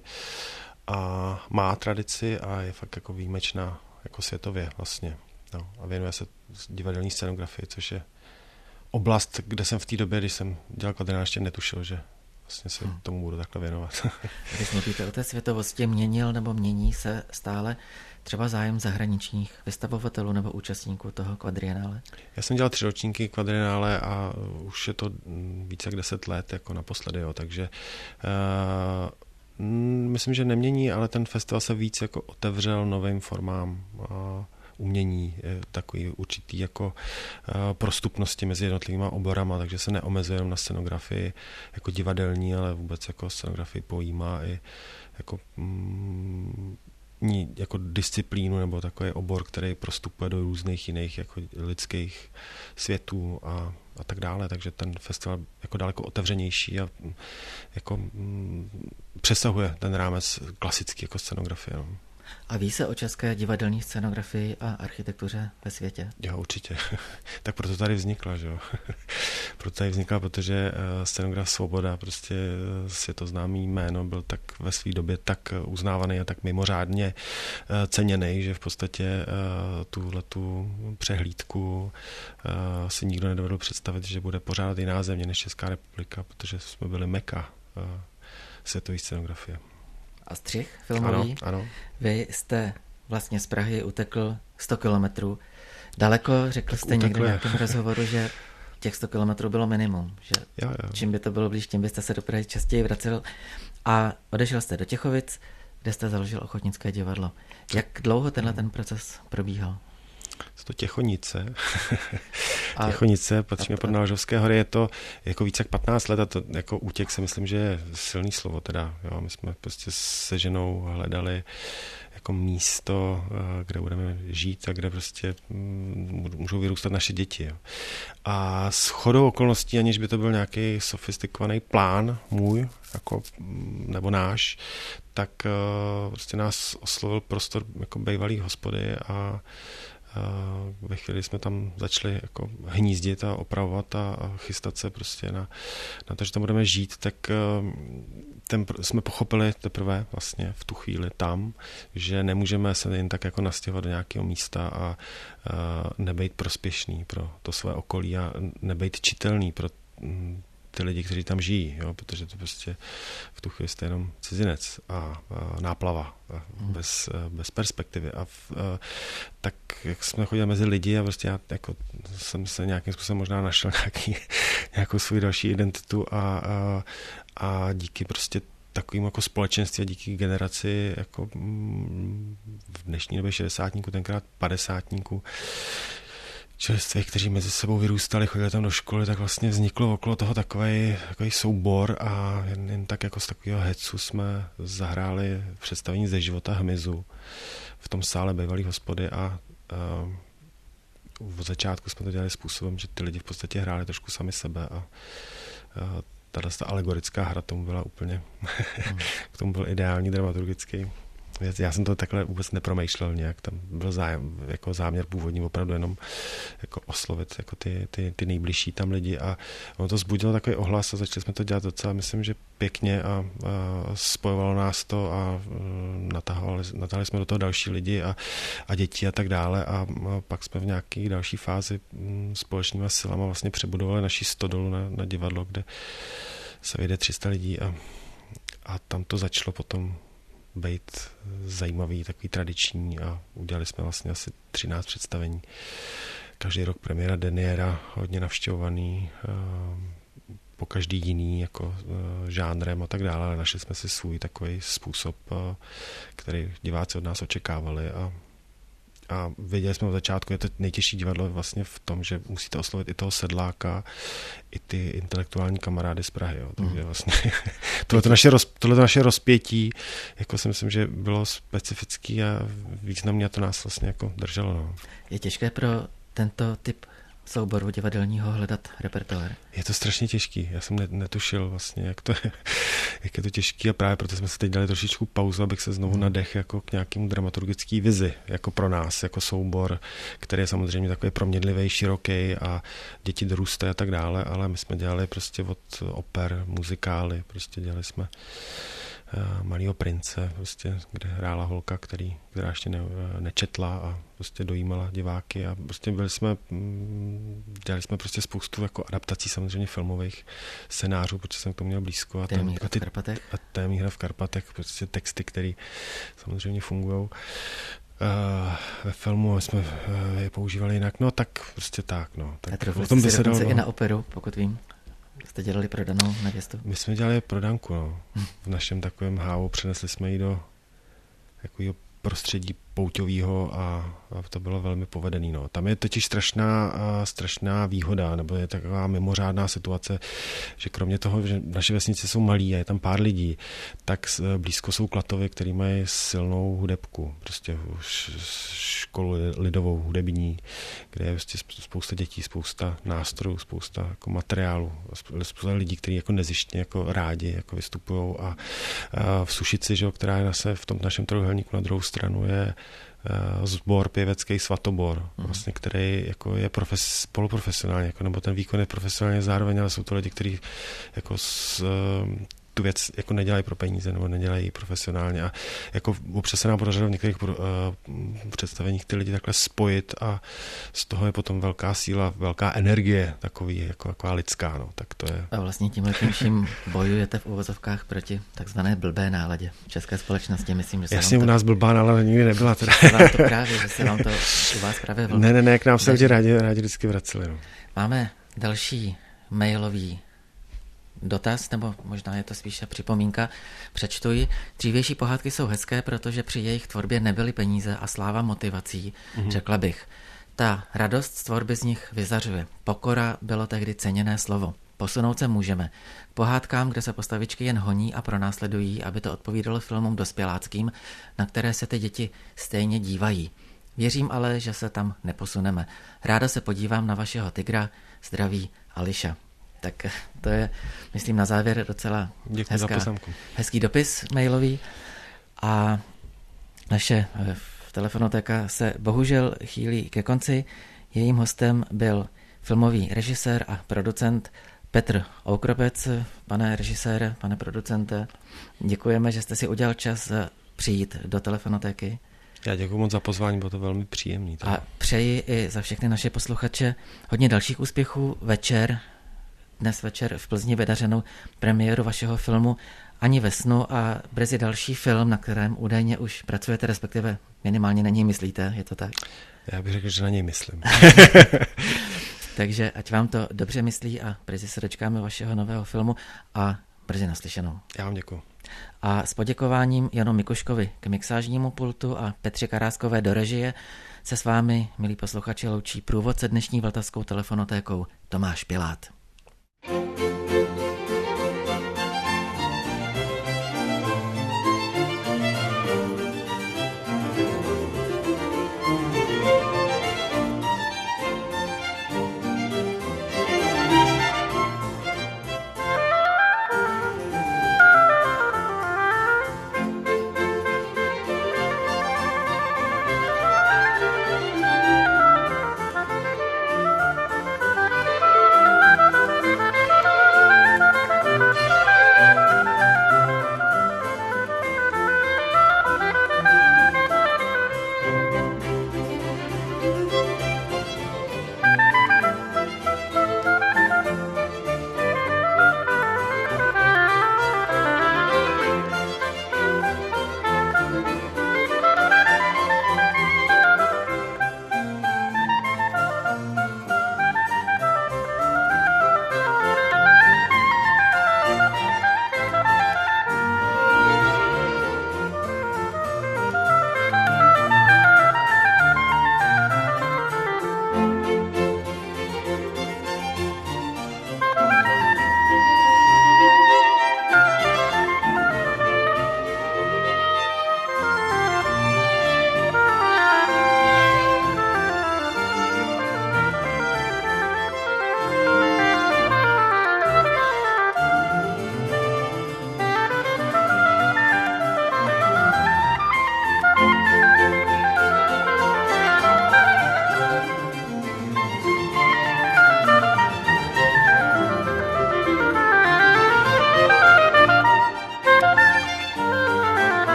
Speaker 2: a má tradici a je fakt jako výjimečná jako světově vlastně. No, a věnuje se divadelní scénografii, což je oblast, kde jsem v té době, když jsem dělal kvadrienále, ještě netušil, že vlastně se hmm. tomu budu takhle věnovat.
Speaker 1: Když mluvíte o té světovosti, měnil nebo mění se stále třeba zájem zahraničních vystavovatelů nebo účastníků toho kvadrienále?
Speaker 2: Já jsem dělal tři ročníky kvadrienále a už je to více jak deset let jako naposledy, jo, takže uh, myslím, že nemění, ale ten festival se víc jako otevřel novým formám uh, umění, takový určitý jako prostupnosti mezi jednotlivými oborama, takže se neomezuje jenom na scenografii jako divadelní, ale vůbec jako scenografii pojímá i jako, mm, jako disciplínu nebo takový obor, který prostupuje do různých jiných jako lidských světů a, a tak dále, takže ten festival jako daleko otevřenější a jako mm, přesahuje ten rámec klasický jako scenografie. No.
Speaker 1: A ví se o české divadelní scénografii a architektuře ve světě?
Speaker 2: Jo, určitě. Tak proto tady vznikla, že jo. Proto tady vznikla, protože scenograf Svoboda, prostě světoznámý jméno, byl tak ve své době tak uznávaný a tak mimořádně ceněný, že v podstatě tuhletu přehlídku si nikdo nedovedl představit, že bude pořádat jiná země než Česká republika, protože jsme byli meka světové scenografie.
Speaker 1: A střih filmový.
Speaker 2: Ano, ano.
Speaker 1: Vy jste vlastně z Prahy utekl sto kilometrů. Daleko, řekl tak jste utekl někde v nějakém rozhovoru, že těch sto kilometrů bylo minimum. Že
Speaker 2: jo, jo.
Speaker 1: Čím by to bylo blíž, tím byste se do Prahy častěji vracel. A odešel jste do Těchovic, kde jste založil ochotnické divadlo. Jak dlouho tenhle ten proces probíhal?
Speaker 2: Jsou to Těchonice. A, Těchonice, patříme pod Nalžovské hory, je to jako více jak patnáct let a to jako útěk si myslím, že je silný slovo teda. Jo, my jsme prostě se ženou hledali jako místo, kde budeme žít a kde prostě můžou vyrůstat naše děti. Jo. A s shodou okolností, aniž by to byl nějaký sofistikovaný plán můj, jako, nebo náš, tak prostě nás oslovil prostor jako bývalý hospody a ve chvíli jsme tam začali jako hnízdit a opravovat a chystat se prostě na, na to, že tam budeme žít, tak ten, jsme pochopili teprve vlastně v tu chvíli tam, že nemůžeme se jen tak jako nastěhovat do nějakého místa a, a nebejt prospěšný pro to své okolí a nebejt čitelný pro ty lidi, kteří tam žijí, jo, protože to prostě v tu chvíli jste jenom cizinec a, a náplava a bez, bez perspektivy. A v, a, tak jak jsme chodili mezi lidi a prostě já jako, jsem se nějakým způsobem možná našel nějaký, nějakou svou další identitu a, a, a díky prostě takovým jako společenství a díky generaci jako v dnešní době šedesátníků, tenkrát padesátníků, čerství, kteří mezi sebou vyrůstali, chodili tam do školy, tak vlastně vzniklo okolo toho takový, takový soubor a jen, jen tak jako z takového hecu jsme zahráli představení ze života hmyzu v tom sále bývalý hospody a, a v začátku jsme to dělali způsobem, že ty lidi v podstatě hráli trošku sami sebe a, a tato alegorická hra tomu byla úplně, hmm. k tomu byl ideální dramaturgický Já jsem to takhle vůbec nepromýšlel nějak, tam byl zájem, jako záměr původní opravdu jenom jako oslovit jako ty, ty, ty nejbližší tam lidi a ono to zbudilo takový ohlas a začali jsme to dělat docela, myslím, že pěkně a, a spojovalo nás to a natahali, natahali jsme do toho další lidi a, a děti a tak dále a, a pak jsme v nějaké další fázi společnýma silama vlastně přebudovali naší stodolu na, na divadlo, kde se vejde tři sta lidí a, a tam to začalo potom být zajímavý, takový tradiční a udělali jsme vlastně asi třináct představení. Každý rok premiéra Deniera, hodně navštěvovaný, po každý jiný jako žánrem a tak dále, ale našli jsme si svůj takový způsob, který diváci od nás očekávali a A věděli jsme od začátku, je to nejtěžší divadlo vlastně v tom, že musíte oslovit i toho sedláka, i ty intelektuální kamarády z Prahy. Jo. Takže vlastně tohleto naše, roz, tohleto naše rozpětí, jako si myslím, že bylo specifický a významně a to nás vlastně jako drželo. No.
Speaker 1: Je těžké pro tento typ souboru divadelního hledat repertoár?
Speaker 2: Je to strašně těžký. Já jsem netušil vlastně, jak to je, jak je to těžký a právě proto jsme si teď dali trošičku pauzu, abych se znovu nadech jako k nějakému dramaturgický vizi, jako pro nás, jako soubor, který je samozřejmě takový proměnlivý, široký a děti dorůstají a tak dále, ale my jsme dělali prostě od oper, muzikály, prostě dělali jsme Malýho prince, prostě, kde hrála holka, který, která ještě ne, nečetla a prostě dojímala diváky a prostě byli jsme, dělali jsme prostě spoustu jako adaptací samozřejmě filmových scénářů, protože jsem k tomu měl blízko a,
Speaker 1: ten,
Speaker 2: a, ty, a Témí hra v Karpatech, prostě texty, které samozřejmě fungují. Uh, ve filmu jsme uh, je používali jinak, no tak prostě tak, no. Tak
Speaker 1: o tom by se dalo, i na operu, pokud vím. Jste dělali prodanou nevěstu?
Speaker 2: My jsme dělali prodanku, no. V našem takovém hávu přenesli jsme ji do takového prostředí pouťového a, a to bylo velmi povedený. No. Tam je totiž strašná, strašná výhoda, nebo je taková mimořádná situace, že kromě toho, že naše vesnice jsou malí a je tam pár lidí, tak blízko jsou Klatovy, který mají silnou hudebku, prostě školu lidovou hudební, kde je prostě spousta dětí, spousta nástrojů, spousta jako materiálu, spousta lidí, kteří jako nezištně jako rádi jako vystupujou a, a v Sušici, že, která je zase v tom našem trojuhelníku na druhou stranu, je sbor pěvecký Svatobor, vlastně, který jako je profes, poloprofesionální, jako, nebo ten výkon je profesionálně zároveň, ale jsou to lidi, kteří jako s, tu věc jako nedělají pro peníze nebo nedělají profesionálně a jako občas se nám podařilo v některých uh, představeních ty lidi takhle spojit a z toho je potom velká síla, velká energie takový, jako taková lidská, no, tak to je.
Speaker 1: A vlastně tímhle tím vším bojujete v uvozovkách proti takzvané blbé náladě v české společnosti, myslím, že se
Speaker 2: Jasně,
Speaker 1: vám
Speaker 2: u
Speaker 1: to...
Speaker 2: nás blbá nálada nikdy nebyla teda.
Speaker 1: Že se vám to právě, že se vám to u vás právě velmi...
Speaker 2: Ne, ne, ne, k nám se lidi rádi, rádi vždycky vraceli, no.
Speaker 1: Máme další mailový dotaz, nebo možná je to spíše připomínka, přečtu ji. Dřívější pohádky jsou hezké, protože při jejich tvorbě nebyly peníze a sláva motivací, mm-hmm. řekla bych. Ta radost z tvorby z nich vyzařuje. Pokora bylo tehdy ceněné slovo. Posunout se můžeme. K pohádkám, kde se postavičky jen honí a pronásledují, aby to odpovídalo filmům dospěláckým, na které se ty děti stejně dívají. Věřím ale, že se tam neposuneme. Ráda se podívám na vašeho tygra. Zdraví, Ališa. Tak to je, myslím, na závěr docela hezká, hezký dopis mailový a naše telefonotéka se bohužel chýlí ke konci. Jejím hostem byl filmový režisér a producent Petr Oukropec. Pane režisére, pane producente, děkujeme, že jste si udělal čas přijít do telefonotéky.
Speaker 2: Já děkuji moc za pozvání, bylo to velmi příjemný.
Speaker 1: A přeji i za všechny naše posluchače hodně dalších úspěchů večer. Dnes večer v Plzni vydařenou premiéru vašeho filmu Ani ve snu a brzy další film, na kterém údajně už pracujete, respektive minimálně na něj myslíte, je to tak?
Speaker 2: Já bych řekl, že na něj myslím.
Speaker 1: Takže ať vám to dobře myslí a brzy se dočkáme vašeho nového filmu a brzy naslyšenou.
Speaker 2: Já vám děkuji.
Speaker 1: A s poděkováním Janu Mikuškovi k mixážnímu pultu a Petře Karáskové do režie se s vámi, milí posluchači, loučí průvodce dnešní vltavskou telefonotékou Tomáš Pilát.